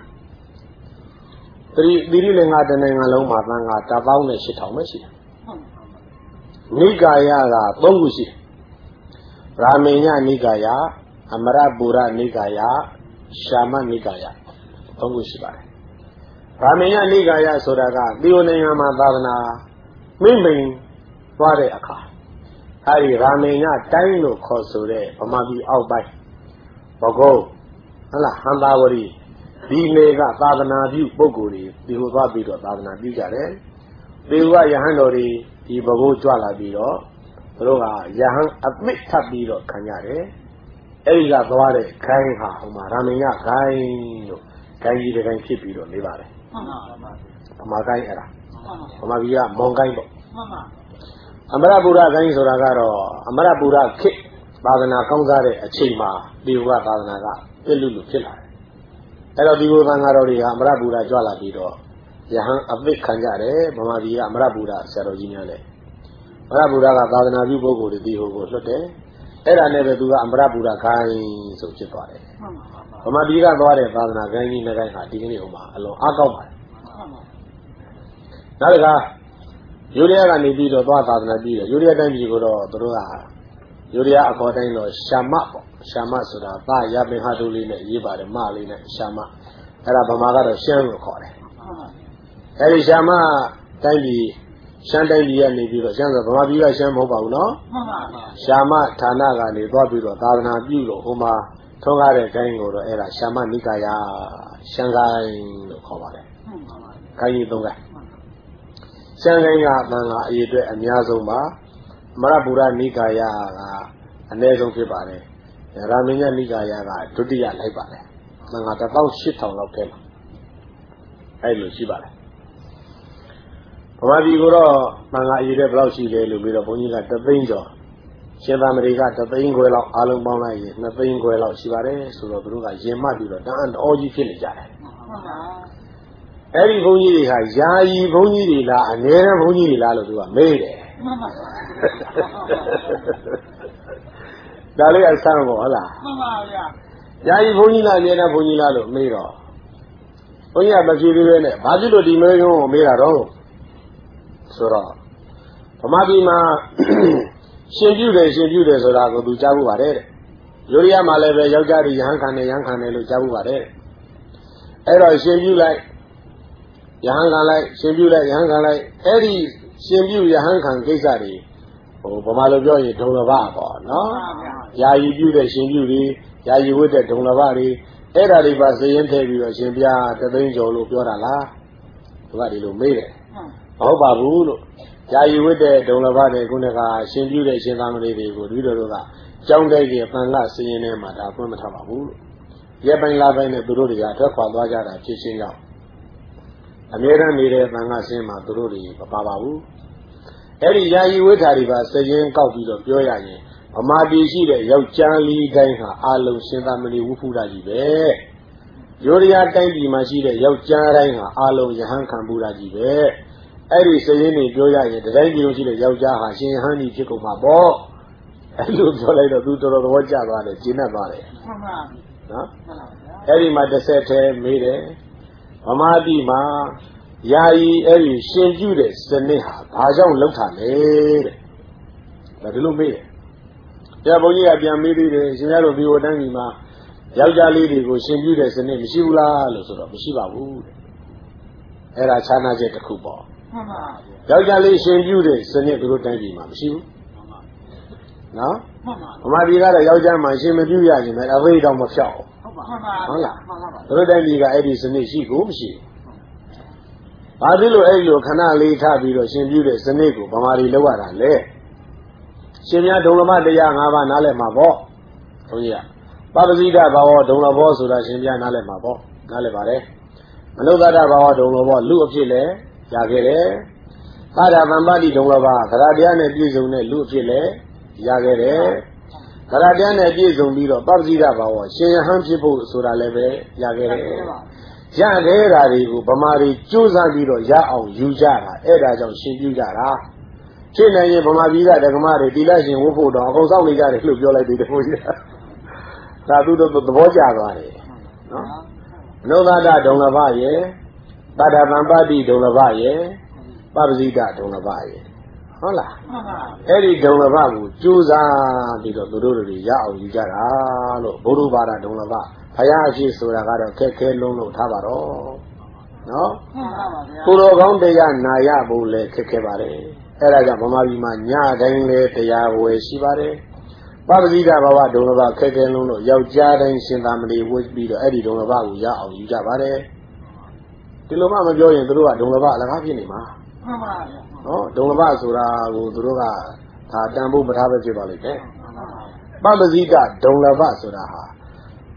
သီရိလင်္ကာတနိုင်ငံလုံးမှာတန်ဃာ18000ပဲရှိတယ်နိကာယက3ခုရှိတယ်ရာမေညနိကာယအမရပူရနိကာယရှာမနိကာယ3ခုရှိပါတယ်ရာမေညနိကာယဆိုတာကသီရိနိုင်ငံမှာသာသနာမိမ့်သွားတဲ့အခါအဲဒီရာမေညတိုင်းလို့ခေါ်ဆိုတဲ့ဗမာပြည်အောက်ပိုင်းဘဂုံဟုတ်လားဟန္တာဝရီဒီလေကသာသနာပြုပုဂ္ဂိုလ်တွေဒီလိုသွားပြီးတော့သာသနာပြုကြတယ်ဒီကယဟန်တော်တွေဒီဘဂုံကြွလာပြီးတော့သူတို့ကယဟန်အပိထပ်ပြီးတော့ခံရတယ်အဲဒီကသွားတဲ့ခိုင်းဟာဟိုမှာရာမေညခိုင်းလို့ကိုင်းကြီးတစ်ကိုင်းဖြစ်ပြီးတော့နေပါတယ်မှန်ပါဗမာကိုင်းအဲ့ဒါဗမာပြည်ကမောင်ကိုင်းပေါ့မှန်ပါအမရပူရကိုင်းဆိုတာကတော့အမရပူရခေတ်သာသနာကောင်းစားတဲ့အချိန်မှာဒီဘုရားသာသနာကပြည့်လူလူဖြစ်လာတယ်အဲ့တော့ဒီဘုရားသံဃာတော်တွေကအမရပူရကြွလာပြီးတော့ယဟန်အပိတ်ခံကြတယ်ဗမာပြည်ကအမရပူရဆရာတော်ကြီးများနဲ့အမရပူရကသာသနာပြုပုဂ္ဂိုလ်တွေဒီဟိုကိုလွတ်တယ်အဲ့ဒါနဲ့ပဲသူကအမရပူရခိုင်းဆိုဖြစ်သွားတယ်ဗမာပြည်ကသွားတဲ့သာသနာကိုင်းကြီးနဲ့ကိုင်းဟာဒီကနေ့ဟိုမှာအလွန်အားကောင်းပါတယ်နောက်တစ်ခါယူရီးယားကနေပြီးတော့သွားသာသနာပြုတယ်ယူရီးယားတိုင်းပြည်ကိုတော့သူတို့ကယူရီးယားအခေါ်တိုင်းတော့ရှာမပေါ့ရှာမဆိုတာသာရပင်ဟာတို့လေးနဲ့ရေးပါတယ်မလေးနဲ့ရှာမအဲ့ဒါဗမာကတော့ရှမ်းလို့ခေါ်တယ်အဲ့ဒီရှာမတိုင်းပြည်ရှမ်းတိုင်းပြည်ကနေပြီးတော့ရှမ်းဆိုဗမာပြည်ကရှမ်းမဟုတ်ပါဘူးနော်မှန်ပါရှာမဌာနကနေသွားပြီးတော့သာသနာပြုလို့ဟိုမှာထုံးကားတဲ့ကိုင်းကိုတော့အဲ့ဒါရှာမနိကာယရှမ်းကိုင်းလို့ခေါ်ပါတယ်ကိုင်းကြီးသုံးကိုင်းရှမ်းကိုင်းကတန်ခါအရေးအတွက်အများဆုံးပါအမရပူရနိကာယကအနည်းဆုံးဖြစ်ပါတယ်ရာမင်းညနိကာယကဒုတိယလိုက်ပါတယ်တန်ခါ18000လောက်ထဲမှာအဲ့လိုရှိပါတယ်ဗမာပြည်ကိုတော့တန်ခါအရေးအတွက်ဘယ်လောက်ရှိလဲလို့ပြီးတော့ဘုန်းကြီးက3သိန်းကျော်ရှင်သာမဏေက3သိန်းခွဲလောက်အားလုံးပေါင်းလိုက်ရင်2သိန်းခွဲလောက်ရှိပါတယ်ဆိုတော့သူတို့ကရင်မှတ်ပြီးတော့တန်အောကြီးဖြစ်နေကြတယ်အဲ့ဒီဘုန်းကြီးတွေကယာယီဘုန်းကြီးတွေလားအငယ်ဘုန်းကြီးတွေလားလို့သူကမေးတယ်မှန်ပါဒါလေးအဆန်းပေါ့ဟုတ်လားမှန်ပါဗျာယာယီဘုန်းကြီးလားအငယ်ဘုန်းကြီးလားလို့မေးတော့ဘုန်းကြီးကမဖြေသေးပဲနဲ့ဘာဖြစ်လို့ဒီမေးခွန်းကိုမေးတာတော့ဆိုတော့ဗမာပြည်မှာရှင်ပြုတယ်ဆိုတာကိုသူကြားဖို့ပါတယ်တဲ့ယူရီးယားမှာလည်းပဲယောက်ျားတွေရဟန်းခံတယ်လို့ကြားဖို့ပါတယ်အဲ့တော့ရှင်ပြုလိုက်ယဟန်ခံလိုက်ရှင်ပြုလိုက်ယဟန်ခံလိုက်အဲ့ဒီရှင်ပြုယဟန်ခံကိစ္စတွေဟိုဗမာလိုပြောရင်ဒုံလဘပေါ့နော်ယာယီပြုတဲ့ရှင်ပြုတွေယာယီဝတ်တဲ့ဒုံလဘတွေအဲ့ဒါတွေပါစည်ရင်ထည့်ပြီးတော့ရှင်ပြ3သိန်းကျော်လို့ပြောတာလားသူကဒီလိုမေးတယ်မဟုတ်ပါဘူးလို့ယာယီဝတ်တဲ့ဒုံလဘတွေခုနကရှင်ပြုတဲ့ရှင်သာမဏေတွေကိုဒီလိုတို့ကကြောင်းတိုက်ကြီးပန်ကစည်ရင်ထဲမှာဒါပွင့်မထားပါဘူးလို့ရဲပိုင်းလာပိုင်းနဲ့သူတို့တွေကထွက်ခွာသွားကြတာဖြစ်ချင်းကြောင့်အမြဲတမ်းနေတဲ့သံဃာဆင်းမှာသူတို့တွေမပါပါဘူးအဲ့ဒီယာယီဝိထာတွေပါစရင်ကောက်ပြီးတော့ပြောရရင်ဗမာပြည်ရှိတဲ့ယောက်ျားလေးတိုင်းဟာအလုံးရှင်သာမဏေဝုဖုဒ္ဓကြီးပဲယူရီးယားတိုင်းပြည်မှာရှိတဲ့ယောက်ျားတိုင်းဟာအလုံးယဟန်ခံဘုရားကြီးပဲအဲ့ဒီစရင်တွေပြောရရင်တိုင်းပြည်လုံးရှိတဲ့ယောက်ျားဟာရှင်ယဟန်ကြီးဖြစ်ကုန်မှာပေါ့အဲ့လိုပြောလိုက်တော့သူတော်တော်သဘောကျသွားတယ်ကျဉ်းတ်သွားတယ်မှန်ပါနော်အဲ့ဒီမှာတစ်ဆက်တည်းမေးတယ်ဗမာပြည်မှာယာယီအဲ့ဒီရှင်ပြုတဲ့စနစ်ဟာဘာကြောင့်လောက်တာလဲတဲ့ဒါဒီလိုမေးတယ်ပြဘုန်းကြီးကပြန်မေးသေးတယ်ရှင်ရတို့ဒီဟိုတန်းကြီးမှာယောက်ျားလေးတွေကိုရှင်ပြုတဲ့စနစ်မရှိဘူးလားလို့ဆိုတော့မရှိပါဘူးတဲ့အဲ့ဒါခြားနာချက်တစ်ခုပေါ့မှန်ပါယောက်ျားလေးရှင်ပြုတဲ့စနစ်တို့တိုင်းပြည်မှာမရှိဘူးနော်မှန်ပါဗမာပြည်ကတော့ယောက်ျားမှရှင်မပြုရရင်လည်းအဘိဓမ္မာမဖြောက်ဟုတ်လားတို့တိုင်းပြည်ကအဲ့ဒီစနစ်ရှိကိုမရှိဘာဖြစ်လို့အဲ့လိုခဏလေးထားပြီးတော့ရှင်ပြုတဲ့စနစ်ကိုဗမာပြည်လောက်ရတာလဲရှင်များဒုံလမတရား၅ပါးနားလည်မှာပေါ့ဘုန်းကြီးကပပဇိတဘာဝဒုံလဘောဆိုတာရှင်ပြနားလည်မှာပေါ့နားလည်ပါတယ်မနုဿတဘာဝဒုံလဘောလူအဖြစ်လဲရခဲ့တယ်သာရဗမ္ပတိဒုံလဘသရတရားနဲ့ပြည့်စုံတဲ့လူအဖြစ်လဲရခဲ့တယ်သရတရားနဲ့ပြည့်စုံပြီးတော့ပပဇိတဘာဝရှင်ယဟန်ဖြစ်ဖို့ဆိုတာလည်းပဲရခဲ့တယ်ရခဲ့တာတွေကိုဗမာတွေကြိုးစားပြီးတော့ရအောင်ယူကြတာအဲ့ဒါကြောင့်ရှင်ပြုကြတာဖြစ်နိုင်ရင်ဗမာပြည်ကဓမ္မတွေတိလရှင်ဝတ်ဖို့တော့အကုန်စောင့်နေကြတယ်လို့ပြောလိုက်သေးတယ်ဘုရားဒါသူတို့သဘောကျသွားတယ်နော်မနုဿတဒုံလဘရဲ့တတ္တဗံပတိဒုံလဘရဲ့ပပဇိတဒုံလဘရဲ့ဟုတ်လားအဲ့ဒီဒုံလဘကိုကြိုးစားပြီးတော့သူတို့တွေရအောင်ယူကြတာလို့ဘုရုပါဒဒုံလဘဘုရားအဖြစ်ဆိုတာကတော့ခက်ခဲလုံးလို့ထားပါတော့နော်ကိုယ်တော်ကောင်းတရားနာရဖို့လည်းခက်ခဲပါတယ်အဲ့ဒါကြောင့်ဗမာပြည်မှာညတိုင်းလေတရားဝယ်ရှိပါတယ်ပပဇိတဘဝဒုံလဘခက်ခဲလုံးလို့ယောက်ျားတိုင်းရှင်သာမဏေဝတ်ပြီးတော့အဲ့ဒီဒုံလဘကိုရအောင်ယူကြပါတယ်ဒီလိုမှမပြောရင်သူတို့ကဒုံလဘအလကားဖြစ်နေမှာမှန်ပါဗျာနော်ဒုံလဘဆိုတာကိုသူတို့ကဒါတန်ဖို့မထားပဲဖြစ်ပါလိမ့်မယ်ပပဇိတဒုံလဘဆိုတာဟာ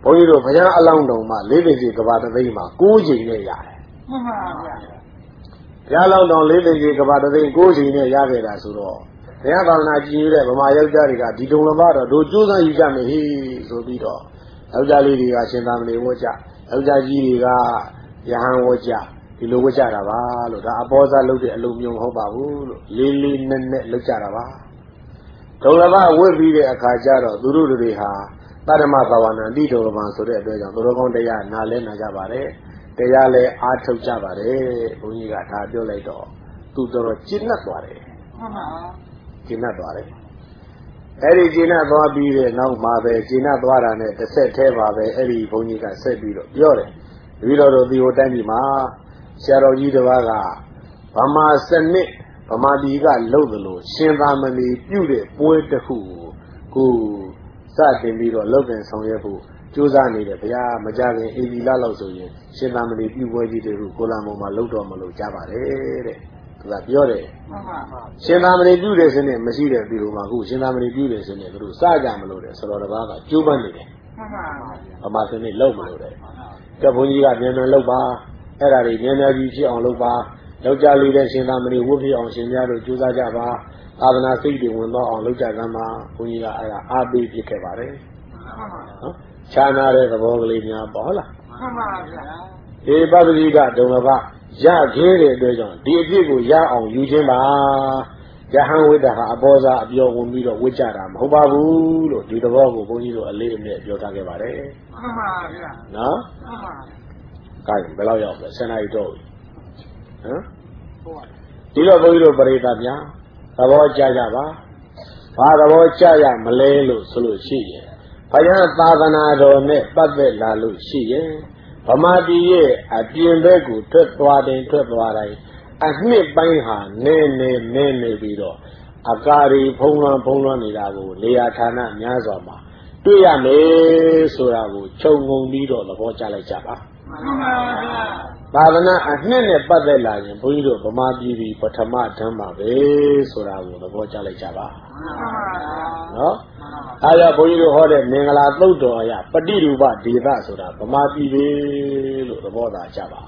ဘုန်းကြီးတို့ဘုရားအလောင်းတော်မှာ၄သိန်းကြီးကဘာတသိန်းမှာ9ချိန်နဲ့ရတယ်မှန်ပါဗျာဘုရားလောင်းတော်၄သိန်းကြီးကဘာတသိန်း9ချိန်နဲ့ရခဲ့တာဆိုတော့ဘုရားဘာဝနာကြည်တဲ့ဗမာယောက်ျားတွေကဒီတုံလမတော့တို့ကြိုးစားယူကြမယ်ဟေးဆိုပြီးတော့ယောက်ျားလေးတွေကရှင်သာမဏေဝတ်ကြယောက်ျားကြီးတွေကယဟန်ဝတ်ကြဒီလိုဝတ်ကြတာပါလို့ဒါအပေါ်စားလုပ်တဲ့အလုံးမျိုးမဟုတ်ပါဘူးလို့လေးလေးနက်နက်လုပ်ကြတာပါဒုလဘဝတ်ပြီးတဲ့အခါကျတော့သူတို့တွေဟာတတ္တမဘာဝနာတိဒုလဘဆိုတဲ့အတွက်ကြောင့်သူတို့ကောင်းတရားနာလဲနာကြပါတယ်တရားလဲအားထုတ်ကြပါတယ်ဘုန်းကြီးကဒါပြောလိုက်တော့သူတော်ကျင့်တတ်သွားတယ်မှန်ပါကျင့်တတ်သွားတယ်အဲ့ဒီကျင့်တတ်သွားပြီးတဲ့နောက်မှာပဲကျင့်တတ်သွားတာနဲ့တစ်ဆက်တည်းပါပဲအဲ့ဒီဘုန်းကြီးကဆက်ပြီးတော့ပြောတယ်ပြီးတော့ဒီဟိုတိုင်းပြည်မှာဆရာတော်ကြီးတစ်ပါးကဗမာစနစ်ဗမာပြည်ကလှုပ်သလိုရှင်သာမဏေပြုတဲ့ပွဲတစ်ခုကိုစတင်ပြီးတော့လုပ်တင်ဆောင်ရွက်ဖို့ကြိုးစားနေတယ်ဗျာမကြခင်အေဒီလာလောက်ဆိုရင်ရှင်သာမဏေပြုပွဲကြီးတွေကိုကိုလာမောမှာလှုပ်တော်မလို့ကြားပါတယ်တဲ့သူကပြောတယ်မှန်ပါရှင်သာမဏေပြုတဲ့စနစ်မရှိတဲ့ပြည်လိုမှာခုရှင်သာမဏေပြုတဲ့စနစ်သူတို့စကြမလို့တဲ့ဆိုတော့တစ်ပါးကကြိုးပမ်းနေတယ်မှန်ပါဗမာစနစ်လှုပ်မလို့တဲ့ကဘုန်းကြီးကမြန်မြန်လှုပ်ပါအဲ့ဒါတွေမြန်မြန်ကြီးဖြစ်အောင်လုပ်ပါယောက်ျားလေးတဲ့ရှင်သာမဏေဝတ်ဖြစ်အောင်ရှင်များတို့ကြိုးစားကြပါသာသနာစိတ်တွေဝင်တော့အောင်လုပ်ကြသမ်းပါဘုန်းကြီးကအဲ့ဒါအားပေးဖြစ်ခဲ့ပါတယ်နော်ခြားနာတဲ့သဘောကလေးများပေါ့ဟုတ်လားမှန်ပါဗျာဒီပပ္ပတိကဒုံလဘရခဲ့တဲ့အတွက်ကြောင့်ဒီအဖြစ်ကိုရအောင်ယူခြင်းပါယဟန်ဝိတ္တဟာအပေါ်စားအပြောဝင်ပြီးတော့ဝိကြတာမဟုတ်ပါဘူးလို့ဒီသဘောကိုဘုန်းကြီးတို့အလေးအမြတ်ပြောထားခဲ့ပါတယ်မှန်ပါဗျာနော်မှန်ပါကဲဘယ်လောက်ရောက်လဲ7နာရီတော့ဟမ်ဒီလိုဘုန်းကြီးတို့ပရိသတ်များသဘောကျကြပါဘာသဘောကျရမလဲလို့ဆိုလို့ရှိရင်ဘုရားသာသနာတော်နဲ့ပတ်သက်လာလို့ရှိရင်ဗမာပြည်ရဲ့အပြင်ဘက်ကိုထွက်သွားတိုင်းအနှစ်ပိုင်းဟာနေပြီးတော့အကာရီဖုံးလွှမ်းနေတာကိုနေရာဌာနများစွာမှာတွေ့ရမယ်ဆိုတာကိုခြုံငုံပြီးတော့သဘောကျလိုက်ကြပါမှန်ပါဗျာသာသနာအနှစ်နဲ့ပတ်သက်လာရင်ဘုန်းကြီးတို့ဗမာပြည်ပြည်ပထမဓမ္မပဲဆိုတာကိုသဘောကျလိုက်ကြပါနော်အားရဘုန်းကြီးတို့ဟောတဲ့မင်္ဂလာသုတ်တော်အရပฏิရူပဒေသဆိုတာဗမာပြည်ပဲလို့သဘောသာကြပါ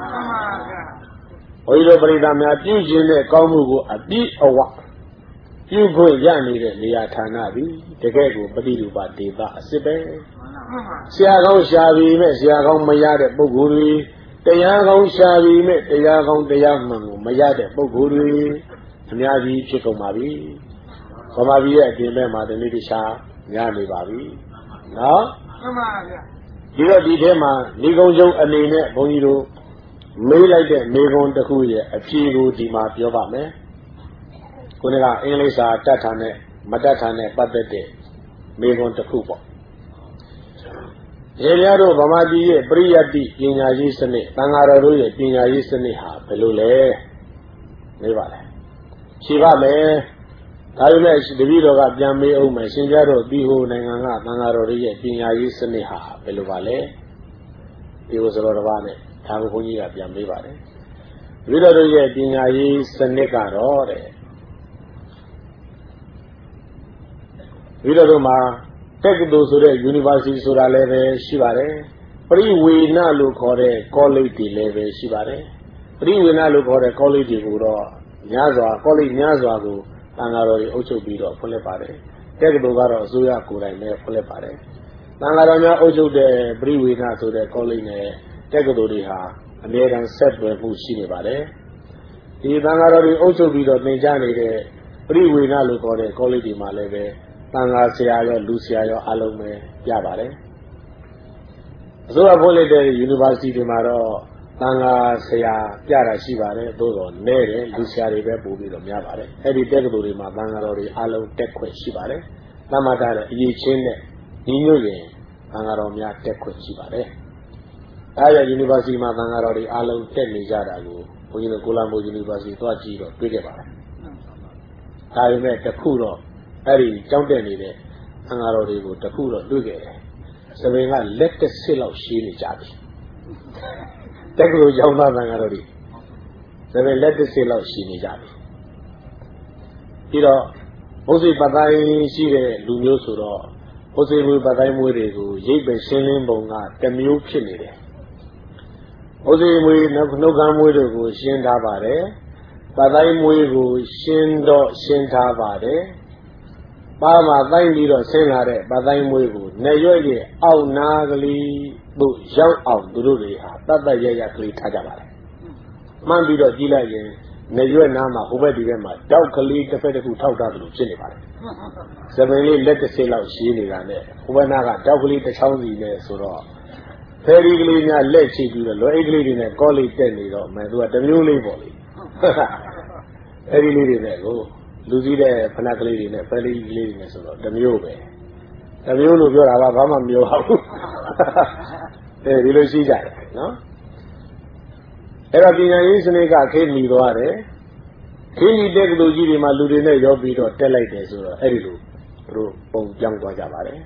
ဘုန်းကြီးတို့ပရိသတ်များပြုခြင်းတဲ့ကောင်းမှုကိုအပြည့်အဝပြုခွင့်ရနေတဲ့နေရာဌာနသည်တကယ်ကိုပฏิရူပဒေသအစစ်ပဲဆရာကောင်းရှာပြီးမဲ့ဆရာကောင်းမရတဲ့ပုဂ္ဂိုလ်တွေတရားကောင်းရှာပြီးမဲ့တရားကောင်းတရားမှန်ကိုမရတဲ့ပုဂ္ဂိုလ်တွေအများကြီးဖြစ်ကုန်ပါပြီဗမာပြည်ရဲ့အပြင်ဘက်မှာဒီနေ့တခြားများနေပါပြီနော်မှန်ပါဗျာဒီတော့ဒီထဲမှာဏီကုံကျုံအနေနဲ့ဘုန်းကြီးတို့မေးလိုက်တဲ့မေးခွန်းတစ်ခုရဲ့အဖြေကိုဒီမှာပြောပါမယ်ခုနကအင်္ဂလိပ်စာတတ်တာနဲ့မတတ်တာနဲ့ပတ်သက်တဲ့မေးခွန်းတစ်ခုပေါ့ရေရတို့ဗမာပြည်ရဲ့ပရိယတ္တိပညာရေးစနစ်သံဃာတော်တို့ရဲ့ပညာရေးစနစ်ဟာဘယ်လိုလဲမေးပါလေဖြေပါမယ်ဒါပေမဲ့တပည့်တော်ကပြန်မေးအောင်မယ်ရှင်ပြတော်ဒီဟိုနိုင်ငံကသံဃာတော်တွေရဲ့ပညာရေးစနစ်ဟာဘယ်လိုပါလဲဒီလိုဆိုတော့တစ်ပါးနဲ့ဒါကိုဘုန်းကြီးကပြန်မေးပါတယ်တပည့်တော်တို့ရဲ့ပညာရေးစနစ်ကတော့တဲ့တပည့်တော်တို့မှာတက္ကသိုလ်ဆိုတဲ့ University ဆိုတာလည်းပဲရှိပါတယ်ပရိဝေနလို့ခေါ်တဲ့ college တွေလည်းပဲရှိပါတယ်ပရိဝေနလို့ခေါ်တဲ့ college တွေကိုတော့များစွာ college များစွာကိုသံဃာတော်တွေအုပ်ချုပ်ပြီးတော့ဖွင့်လှစ်ပါတယ်တက္ကသိုလ်ကတော့အစိုးရကိုယ်တိုင်ပဲဖွင့်လှစ်ပါတယ်သံဃာတော်များအုပ်ချုပ်တဲ့ပရိဝေနဆိုတဲ့ college နဲ့တက္ကသိုလ်တွေဟာအမြဲတမ်းဆက်သွယ်မှုရှိနေပါတယ်ဒီသံဃာတော်တွေအုပ်ချုပ်ပြီးတော့သင်ကြားနေတဲ့ပရိဝေနလို့ခေါ်တဲ့ college တွေမှာလည်းပဲသံဃာဆရာရောလူဆရာရောအလုံးပဲပြပါတယ်အစိုးရဖွင့်လှစ်တဲ့ University တွေမှာတော့သံဃာဆရာပြတာရှိပါတယ်သို့တော့နည်းတယ်လူဆရာတွေပဲပို့ပြီးတော့များပါတယ်အဲ့ဒီတက္ကသိုလ်တွေမှာသံဃာတော်တွေအလုံးတက်ခွင့်ရှိပါတယ်သတ်မှတ်တဲ့အရေးချင်းနဲ့ညီညွတ်ရင်သံဃာတော်များတက်ခွင့်ရှိပါတယ်အဲ့ဒီ University မှာသံဃာတော်တွေအလုံးတက်နေကြတာကိုဘုန်းကြီးတို့ကိုလံဘို University သွားကြည့်တော့တွေ့ခဲ့ပါတယ်ဒါပေမဲ့တခုတော့အဲ့ဒီကြောင်းတက်နေတဲ့သံဃာတော်တွေကိုတခုတော့တွေ့ခဲ့တယ်။စပင်ကလက်တစ်စစ်လောက်ရှိနေကြပြီ။တက္ကသိုလ်ကျောင်းသားသံဃာတော်တွေစပင်လက်တစ်စစ်လောက်ရှိနေကြပြီ။ပြီးတော့ဘုဇိပတိုင်းရှိတဲ့လူမျိုးဆိုတော့ဟိုစေမွေပတ်တိုင်းမွေးတွေကိုရိပ်ပဲရှင်းလင်းပုံကတစ်မျိုးဖြစ်နေတယ်ဟိုစေမွေနှုတ်ခမ်းမွေးတွေကိုရှင်းထားပါတယ်ပတ်တိုင်းမွေးကိုရှင်းထားပါတယ်ပါမှာတိုင်းပြီးတော့ဆင်းလာတဲ့ပတ်တိုင်းမွေးကိုနေရွက်ရဲ့အောက်နာကလေးတို့ရောက်အောင်သူတို့တွေဟာတတ်တတ်ရရကလေးထားကြပါတယ်မှန်ပြီးတော့ကြည့်လိုက်ရင်နေရွက်နားမှာဟိုဘက်ဒီဘက်မှာတောက်ကလေးတစ်ဖက်တစ်ခုထောက်ထားသလိုဖြစ်နေပါတယ်။စပင်လေးလက်တစ်စိလောက်ရှည်နေတာနဲ့ဟိုဘက်နားကတောက်ကလေးတစ်ချောင်းစီနဲ့ဆိုတော့ဖယ်ရီကလေးများလက်ချိပြီးတော့လွယ်အိတ်ကလေးတွေနဲ့ကောလေးတက်နေတော့မယ်သူကတစ်မျိုးလေးပေါ့လေ။အဲဒီလေးတွေနဲ့ကိုလူစည်းတဲ့ဖနက်ကလေးတွေနဲ့ဖယ်ရီကလေးတွေနဲ့ဆိုတော့တစ်မျိုးပဲ။တစ်မျိုးလို့ပြောတာကဘာမှမပြောပါဘူး။အဲဒီလိုရှိကြတယ်နော်။အဲ့တော့ပညာရေးစနစ်ကခေတ်မီသွားတယ်ခေတ်မီတဲ့ကလူကြီးတွေမှာလူတွေနဲ့ရောပြီးတော့တက်လိုက်တယ်ဆိုတော့အဲ့ဒီလိုသူတို့ပုံပြောင်းသွားကြပါတယ်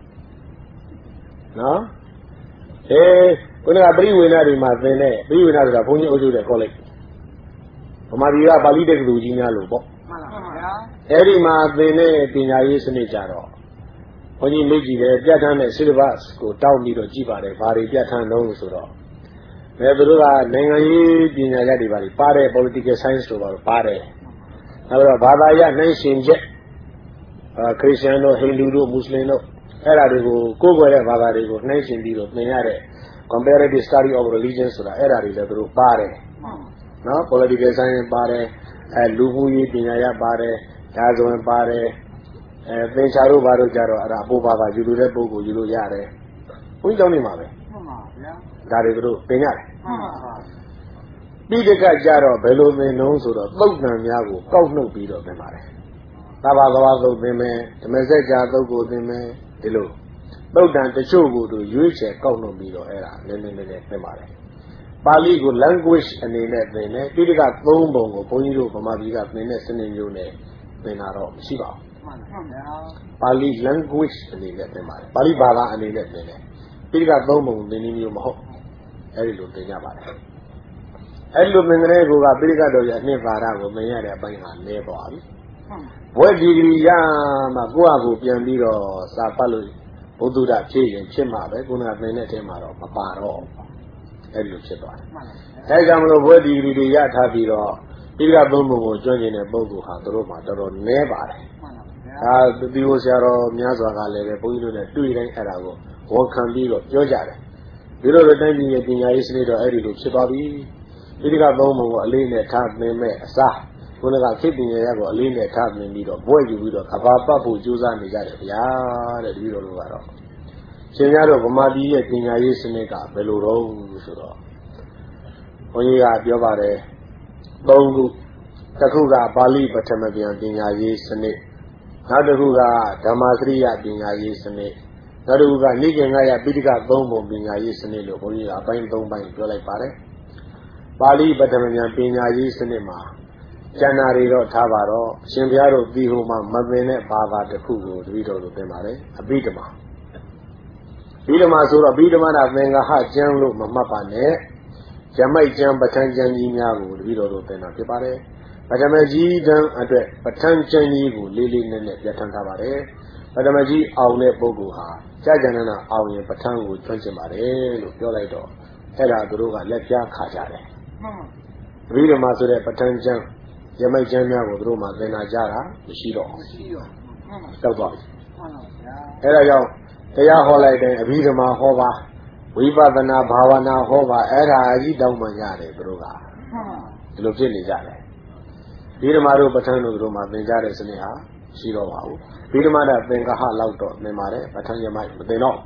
နော်ခုနကပရိဝေနတွေမှာသင်တဲ့ပရိဝေနဆိုတာဘုန်းကြီးအုပ်ချုပ်တဲ့ college ဗမာပြည်ကပါဠိတဲ့ကလူကြီးများလို့ပေါ့မှန်ပါဗျာအဲ့ဒီမှာသင်တဲ့ပညာရေးစနစ်ကြတော့ဘုန်းကြီးမေ့ကြည့်တယ်ပြဋ္ဌာန်းတဲ့ syllabus ကိုတောင်းပြီးတော့ကြည့်ပါတယ်ဘာတွေပြဋ္ဌာန်းတော့ဆိုတော့သူတို့ကနိုင်ငံရေးပညာရပ်တွေပါတယ် political science တို့ပါတယ်နောက်တော့ဘာသာရပ်နှိုင်းယှဉ်ချက်ခရစ်ယာန်တို့ဟိန္ဒူတို့မွတ်စလင်တို့အဲ့ဒါတွေကိုကိုယ်ွယ်တဲ့ဘာသာတွေကိုနှိုင်းယှဉ်ပြီးတော့သင်ရတဲ့ comparative study of religion ဆိုတာအဲ့ဒါတွေလည်းသူတို့ပါတယ်နော် political science ပါတယ်လူမှုရေးပညာရပ်ပါတယ်ဒါဆိုရင်ပါတယ်သင်္ချာတို့ဘာတို့ကြတော့အဲ့ဒါအပေါ်ဘာသာယူလို့တဲ့ပုဂ္ဂိုလ်ယူလို့ရတယ်ဘုန်းကြီးကျောင်းနေမှာပဲမှန်ပါဗျာဒါတွေသူတို့သင်ရတယ်မှန်ပါပါပြီးတကကြတော့ဘယ်လိုသင်နှုံးဆိုတော့သုတ်တန်များကိုကောက်နှုတ်ပြီးတော့သင်ပါတယ်သာဘာသွားသုတ်သင်မယ်ဓမ္မစကြာသုတ်ကိုသင်မယ်ဒီလိုသုတ်တန်တချို့ကိုသူရွေးချယ်ကောက်နှုတ်ပြီးတော့အဲ့ဒါနည်းနည်းသင်ပါတယ်ပါဠိကို language အနေနဲ့သင်တယ်ပြီးတကသုံးပုံကိုဘုန်းကြီးတို့ဗမာပြည်ကသင်တဲ့စနစ်မျိုးနဲ့သင်တာတော့မရှိပါဘူးမှန်ပါဗျာပါဠိ language အနေနဲ့သင်ပါတယ်ပါဠိဘာသာအနေနဲ့သင်တယ်ပြီးတကသုံးပုံသင်နည်းမျိုးမဟုတ်အဲ့ဒီလိုသင်ကြပါတယ်အဲ့လိုသင်္ကလေးကပိဋကတော်ရဲ့အနှစ်သာရကိုသင်ရတဲ့အပိုင်းဟာလဲသွားပြီဘွဲ့ဒီဂရီရမှကိုယ့်အကူပြန်ပြီးတော့စာပတ်လို့ဘုဒ္ဓတာဖြည့်ရင်ဖြစ်မှာပဲခုနကသင်တဲ့အထဲမှာတော့မပါတော့အဲ့လိုဖြစ်သွားတယ်အဲကြောင့်မလို့ဘွဲ့ဒီဂရီတွေရထားပြီးတော့ပိဋကသုံးပုံကိုကျွမ်းကျင်တဲ့ပုဂ္ဂိုလ်ဟာတို့မှာတော်တော်နည်းပါတယ်ဒါဒီလိုဆရာတော်များစွာကလည်းပဲဘုန်းကြီးတို့နဲ့တွေ့တိုင်းအဲ့ဒါကိုဝန်ခံပြီးတော့ပြောကြတယ်ဒီလိုတိုင်းပြည်ရဲ့ပညာရေးစနစ်တော့အဲ့ဒီလိုဖြစ်သွားပြီပိဋကသုံးပုံကိုအလေးနဲ့ထားသင်မဲ့အစားခုနကခေတ်ပညာရပ်ကိုအလေးနဲ့ထားသင်ပြီးတော့ဘွဲ့ယူပြီးတော့ကဘာပတ်ဖို့ကြိုးစားနေကြတယ်ဗျာတဲ့ဒီလိုလိုကတော့ရှင်များတို့ဗမာပြည်ရဲ့ပညာရေးစနစ်ကဘယ်လိုတော့ဆိုတော့ဘုန်းကြီးကပြောပါတယ်၃ခုတစ်ခုကပါဠိပထမပြန်ပညာရေးစနစ်နောက်တစ်ခုကဓမ္မစရိယပညာရေးစနစ်နောက်တစ်ခုကနိကေငါယပိဋကသုံးပုံပညာရေးစနစ်လို့ဘုန်းကြီးကအပိုင်း၃ပိုင်းပြောလိုက်ပါတယ်ပါဠိပထမဉာဏ်ပညာရေးစနစ်မှာကျမ်းစာတွေတော့ထားပါတော့ရှင်ဘုရားတို့ဒီဟိုမှာမသင်တဲ့ဘာသာတစ်ခုကိုတပည့်တော်တို့သင်ပါတယ်အဘိဓမ္မာဆိုတော့အဘိဓမ္မာကသင်္ဃဟကျမ်းလို့မမှတ်ပါနဲ့ဇမိုက်ကျမ်းပဋ္ဌာန်းကျမ်းကြီးများကိုတပည့်တော်တို့သင်တာဖြစ်ပါတယ်ပထမကြီးတန်းအတွက်ပဋ္ဌာန်းကျမ်းကြီးကိုလေးလေးနက်နက်ပြဋ္ဌာန်းထားပါတယ်ပထမကြီးအောင်တဲ့ပုဂ္ဂိုလ်ဟာကြာကြာနာနာအောင်ရင်ပဋ္ဌာန်းကိုကျွမ်းကျင်ပါတယ်လို့ပြောလိုက်တော့အဲ့ဒါသူတို့ကလက်ပြခါကြတယ်အဘိဓမ္မာဆိုတဲ့ပဋ္ဌာန်းကျမ်းဇမိုက်ကျမ်းများကိုသူတို့မှသင်တာကြတာမရှိတော့တောက်သွားပြီအဲ့ဒါကြောင့်တရားဟောလိုက်တဲ့အဘိဓမ္မာဟောပါဝိပဿနာဘာဝနာဟောပါအဲ့ဒါအကြီးတောင်းမှရတယ်သူတို့ကဒီလိုဖြစ်နေကြတယ်ဗိဓမာတို့ပဋ္ဌာန်းတို့တို့မှသင်ကြတဲ့စနစ်ဟာရှိတော့ပါဘူးဗိဓမာကသင်္ကဟလောက်တော့သင်ပါတယ်ပဋ္ဌာန်းရမိုက်မသင်တော့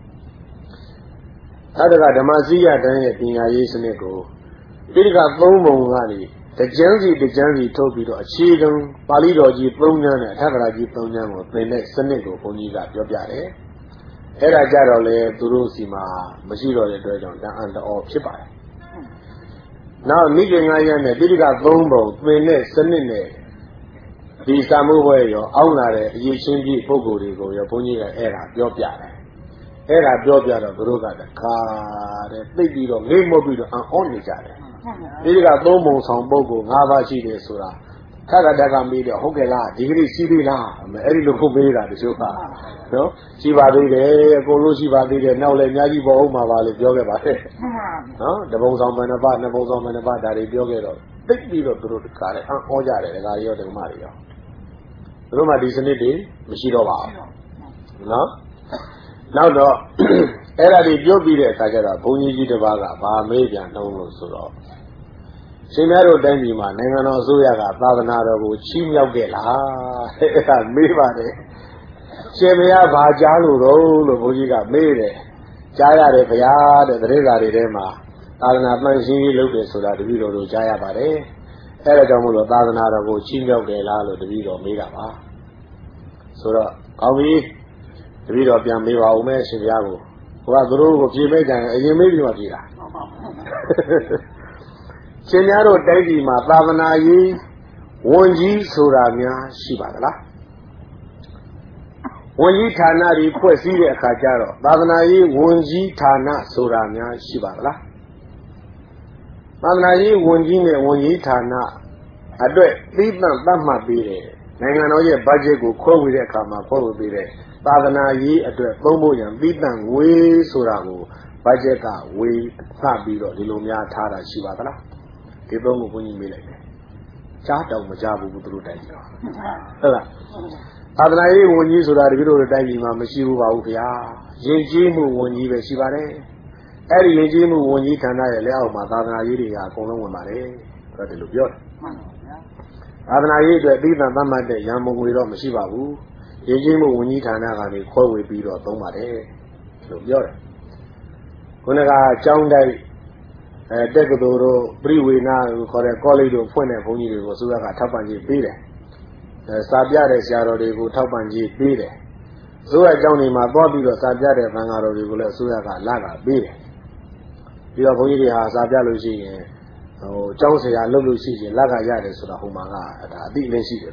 အဲ့ဒါကဓမ္မစည်းရတန်းရဲ့ပညာရေးစနစ်ကိုပိဋကသုံးပုံကနေတကြမ်းစီထုတ်ပြီးတော့အခြေခံပါဠိတော်ကြီး၃ညနဲ့အထက်ကရာကြီး၃ညကိုသင်တဲ့စနစ်ကိုဘုန်းကြီးကပြောပြတယ်အဲ့ဒါကြတော့လေသူတို့စီမှာမရှိတော့တဲ့အတွက်ကြောင့်တန်အံ့တော်ဖြစ်ပါတယ်နောက်နိကေငါယနဲ့ပိဋကသုံးပုံသင်တဲ့စနစ်နဲ့ဒီစာမှုဘွဲရောအောင်းလာတဲ့အရေးချင်းပြည့်ပုဂ္ဂိုလ်တွေကိုရောဘုန်းကြီးကအဲ့ဒါပြောပြတယ်အဲ့ဒါပြောပြတော့သူတို့ကတခါတဲ့သိပြီးတော့ငိမ့်မုတ်ပြီးတော့အံ့ဩနေကြတယ်ပိဋကသုံးပုံဆောင်ပုဂ္ဂိုလ်၅ပါးရှိတယ်ဆိုတာ Kaga daga made a hogela, degree Sibila, Erico Beda, the sofa. No, Shiba, Golo Shiba, now let Yagi Bohoma Valley Yoga. No, the bones on Manaba, the bones on Manaba, that is Yoga. Big deal of the road car, and Oja, and Gario de Mario. Roma Disney, Machidova. No? Now, the era di Yogi, Tagara, Bunyi de Vaga, maybe and no so. Sinaro Dangima, Nangano Zuyaga, Bavanaro, Chim Yogela, Mivade, Chemia Bajalu, Roll, Bujiga, Mede, Jaya de Payad, the Rega de Rema, Alana Mansi, Lucas, so that the Vido Jaya Bade, Eragamulo, Bavanaro, Chim Yogela, the Vido Megava. So that, are we the Vido of Yamiva, Ume, Shiago, who are the rule of Jimmy, and you may be what you are. Chenaro Dagima, Bavanayi, Wonji Suramia, Shibala. Wonji Tanari, Puesiri Kajaro, Bavanayi, Wonji Tana, Suramia, Shibala. Bavanayi, Wonji Tana, Adwe, Liban Bama Bire, Nanganoye Bajago, Kowi Kama, Kowi Bire, Bavanayi, Adwe, Bomoyan, Liban, We Surago, Bajaka, We, Fabiro, Dilumia Tara, Shibala. They don't go in Millet. Chat out Majabu through Daniel. Adnai, when you saw that video of Daniel, Mashiu Aupia, Jimu, when you were Shivare, Eri Jimu, when you can I allow Madana Yuria, Kono Mare, but the Lubio. Adnai, the Bina Bama de Yamu Wiro Mashivabu, Jimu, when you can have a call with Biro Tomare, Lubio. Kunaga, Chown Decadoro, Briwina, College of Fuene, Pony was Tapanji Bide. Sabiare Siaro de Tapanji Bide. So I down in my body was Sabiare Vangaro de Suyaga Laga Bide. You have only has Sabialusi, Chausi, I love Lucy, Laga Yade Surahumaga, at a big Lensi.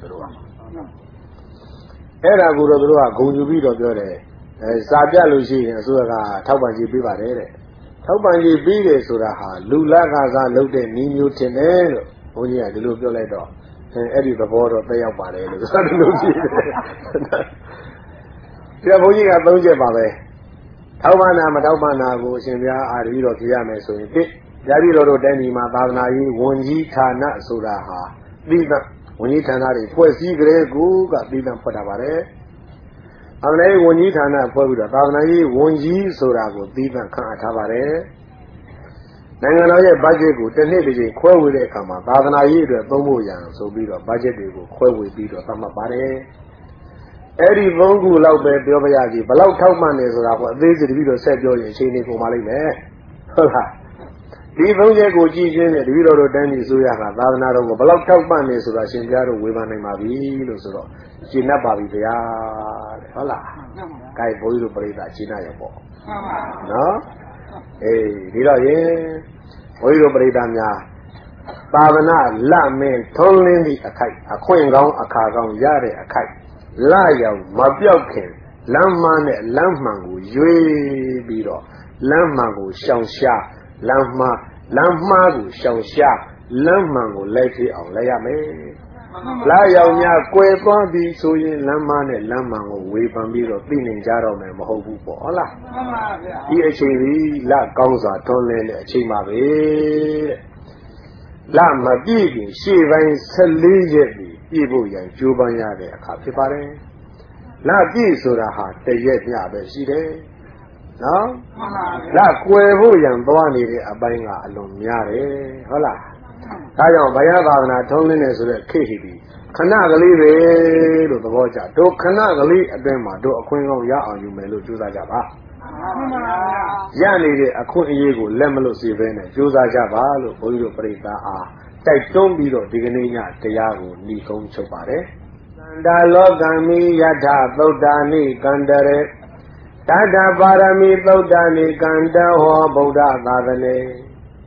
Era Gurudua, Gunjubido Gure, Sabialusi, and Suyaga Tapanji Bibare. Tabanji Bide Suraha, Lulaga looked at Nino Tenero, only at the look later, and Eddie the board of Bay of Bale. Tiaboya Boja Babe. Tawana Madamana goes in the Arido Kiame, so in it. Yabiro Denima Bavnai, Wonji Tana Suraha, Bida, Wonitanari, Poesi Gregu, got Bida Podavare. Avnai Wonji Tana Poda, Bavnai, Wonji Surago, Bida Kanatavare. Nanganoya Bajago, the Navy, Quo with a Kama, Bavnai, the Bomoyan, so be the budget, Quo with Bido Tamapare. Eddie Vongu Laube, Biobayagi, but Lau Tauman is a visit video said you're chaining for Malay. The Vonjago Jin, the video of Danny Suyaka, Bavanaro, but Lau Tauman is a Shimbiaro, women in Mavi, Lucero, Chinababi, Hola, Kai Boyu Breda, Chinayabo. No? Eh, Dilo, Boyu Bredania. Bavana, Lamin, Tonlin, a kite, a coin gown, a cargon, Yare, a kite. Laya, Mabiokin, Lamman, Lammango, Yui Biro, Lammango, Shansha, Lammago, Shansha, Lammango, Lady on Layame. Laya, Quabi, so in Lamman, Lammango, Webambiro, Pinning Jaro, and Mahobu for Ola. EHV, La Gonza, Tonlin, Chimabe. Lama Bigi, she ran Salijeti. Ibu yang Jubanya de Capipare. La Gisuraha, the yet Yabeside. No? La Cuevo yang Bani de Abanga Alumiare. Hola. Tayo Bayavana Tonliness of Kihibi. Kanagali, the Voja. Do Kanagali, Adema, do a queen of Ya, you may look Juza Java. Yani, a queen Yego, Lemelo Sivene, Juza Java, Oyo Preta. Don't be the Diganina, Tiago, Nikon Chopare. Sandalogami Yada, Bodani, Gandare. Tada Barami, Bodani, Ganda, or Boda, Vavane.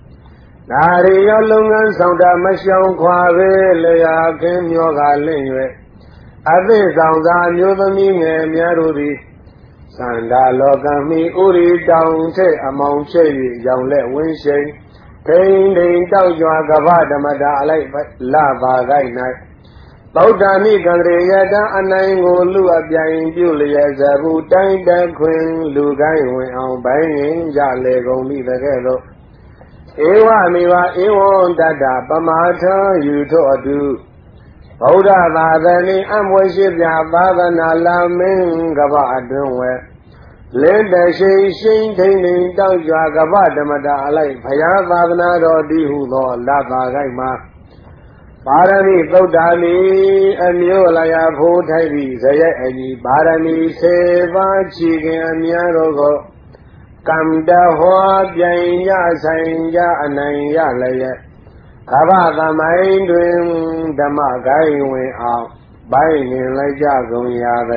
Nari Yolungan, Sounda, Mashon, Quave, Lea, Game Yoga, Lingue. Ave Sounda, Yuvami, Miaruri. Sandalogami, Uri, down, among Shay, young let Winshay. Pain, down your Gavada, Mada, like lava, right night. ဗုဒ္ဓမိကံရေယတအနိုင်ကိုလူအပြိုင်ပြုလျက်ဇဗုတိုင်းတခွင်လူကိုင်းဝင်အောင်ဘိုင်းရင်ကြလေကုန်ပြီတကဲ့သို့ဧဝမိဝဧဝံတတ္တပမာထယူထောအတုဗုဒ္ဓသာသနိအမွေရှိပြသာသနာလာမင်းကပအတွင်းဝဲလင်းတရှိရှိန်ထိန်ထိန်တောက်ကြွာကပဓမ္မတာအလိုက်ဘုရားသာသနာတော်တည်ဟုသောလသာကိုက်မှာပါရမီသုတ်တာမီအမျိုးလျာဖိုးထိုက်ပြီးဇယက်အညီပါရမီ7ပါးချီခင်အများတို့ကိုကံတဟောပြိုင်ရဆိုင်ကြအနိုင်ရလျက်ကဗ္ဗသမိုင်းတွင်ဓမ္မဂိုင်းဝင်အောင်ဘိုင်းနေလိုက်ကြကုန်ရာတ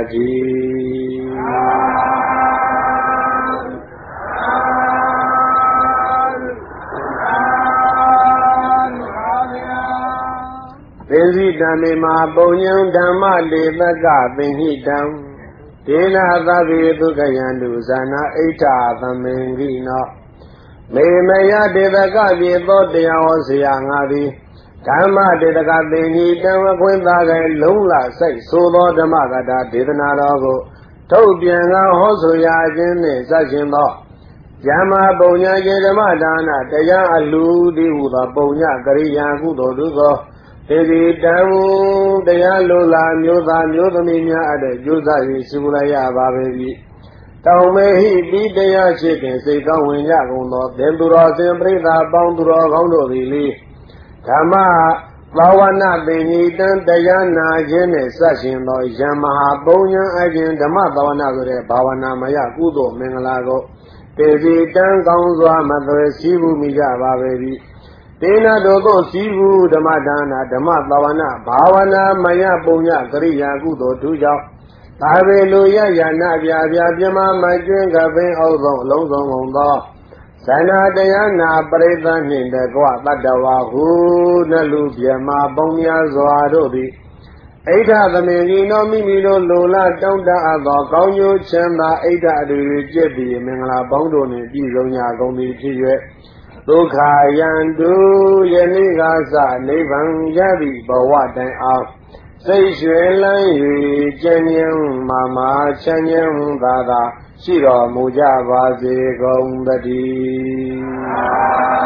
ည်းသေစီတံမေမာပုံညံဓမ္မလေသကသင်္ဟိတံဒေနာသဗ္ဗေဒုက္ခယံတုဇာနာဣဋ္ဌသမင်္ဂိနောမေမယတေတကပြေသောတရားဟောဆရာငါသည်ဓမ္မတေတကသင်္ဟိတံအခွင့်သာကဲလုံးလစိုက်ဆိုသောဓမ္မကတာဒေသနာတော်ကိုထုတ်ပြန်ကဟောဆိုရခြင်းနှင့်စရှင်သောယမပုံညာကျေဓမ္မဒါနတရားအလူတိဟုသောပုံညာကရိယာကုသိုလ်တို့သောသေဒီတံတရားလိုလားမျိုးသားမျိုးသမီးများအတဲ့ကျိုးစား၍ရှိလိုက်ရပါပေ၏တောင်မေဟိတိတရားရှိခင်စိတ်ကောင်းဝင်ကြကုန်သောသင်္သူတော်စင်ပရိသတ်ပေါင်းသူတော်ကောင်းတို့သည်လေဓမ္မဘာဝနာပင်ဤတံတရားနာခြင်းနှင့်စရှင်သောယမဟာပုံညာအခြင်းဓမ္မဘာဝနာဆိုတဲ့ဘာဝနာမယကုသိုလ်မင်္ဂလာကိုသေဒီတံကောင်းစွာမသွေစည်းမှုမိကြပါပေ၏တေနတို့သောစည်းဟုဓမ္မဒါနဓမ္မသဝနာဘာဝနာမယပုံညကရိယာကုသိုလ်သူကြောင့်သာဝေလူယယနာပြပြပြမမကျွင်းကပင်အောက်ဆုံးအလုံးစုံကုန်သောဇဏတရားနာပရိသတ်နှင့်တကွတတ္တဝါဟုနလူပြမပုံများစွာတို့သည်ဣဋ္ဌသမင်ကြီးတော်မိမိတို့လိုလားတောင်းတအပ်သောကောင်းကျိုးချမ်းသာဣဋ္ဌအတူကျက်ပြီးမင်္ဂလာပေါင်းတို့နှင့်ပြည့်စုံကြကုန်သည်ဖြစ်၍ဒုက္ခယံတုယနေ့ကစနိဗ္ဗာန်ရသည့်ဘဝတိုင်အောင်စိတ်ရွှင်လန်း၍ကျဉ်းမြန်းမာချမ်းချမ်းသာသာရှိတော်မူကြပါစေကုန်သတည်း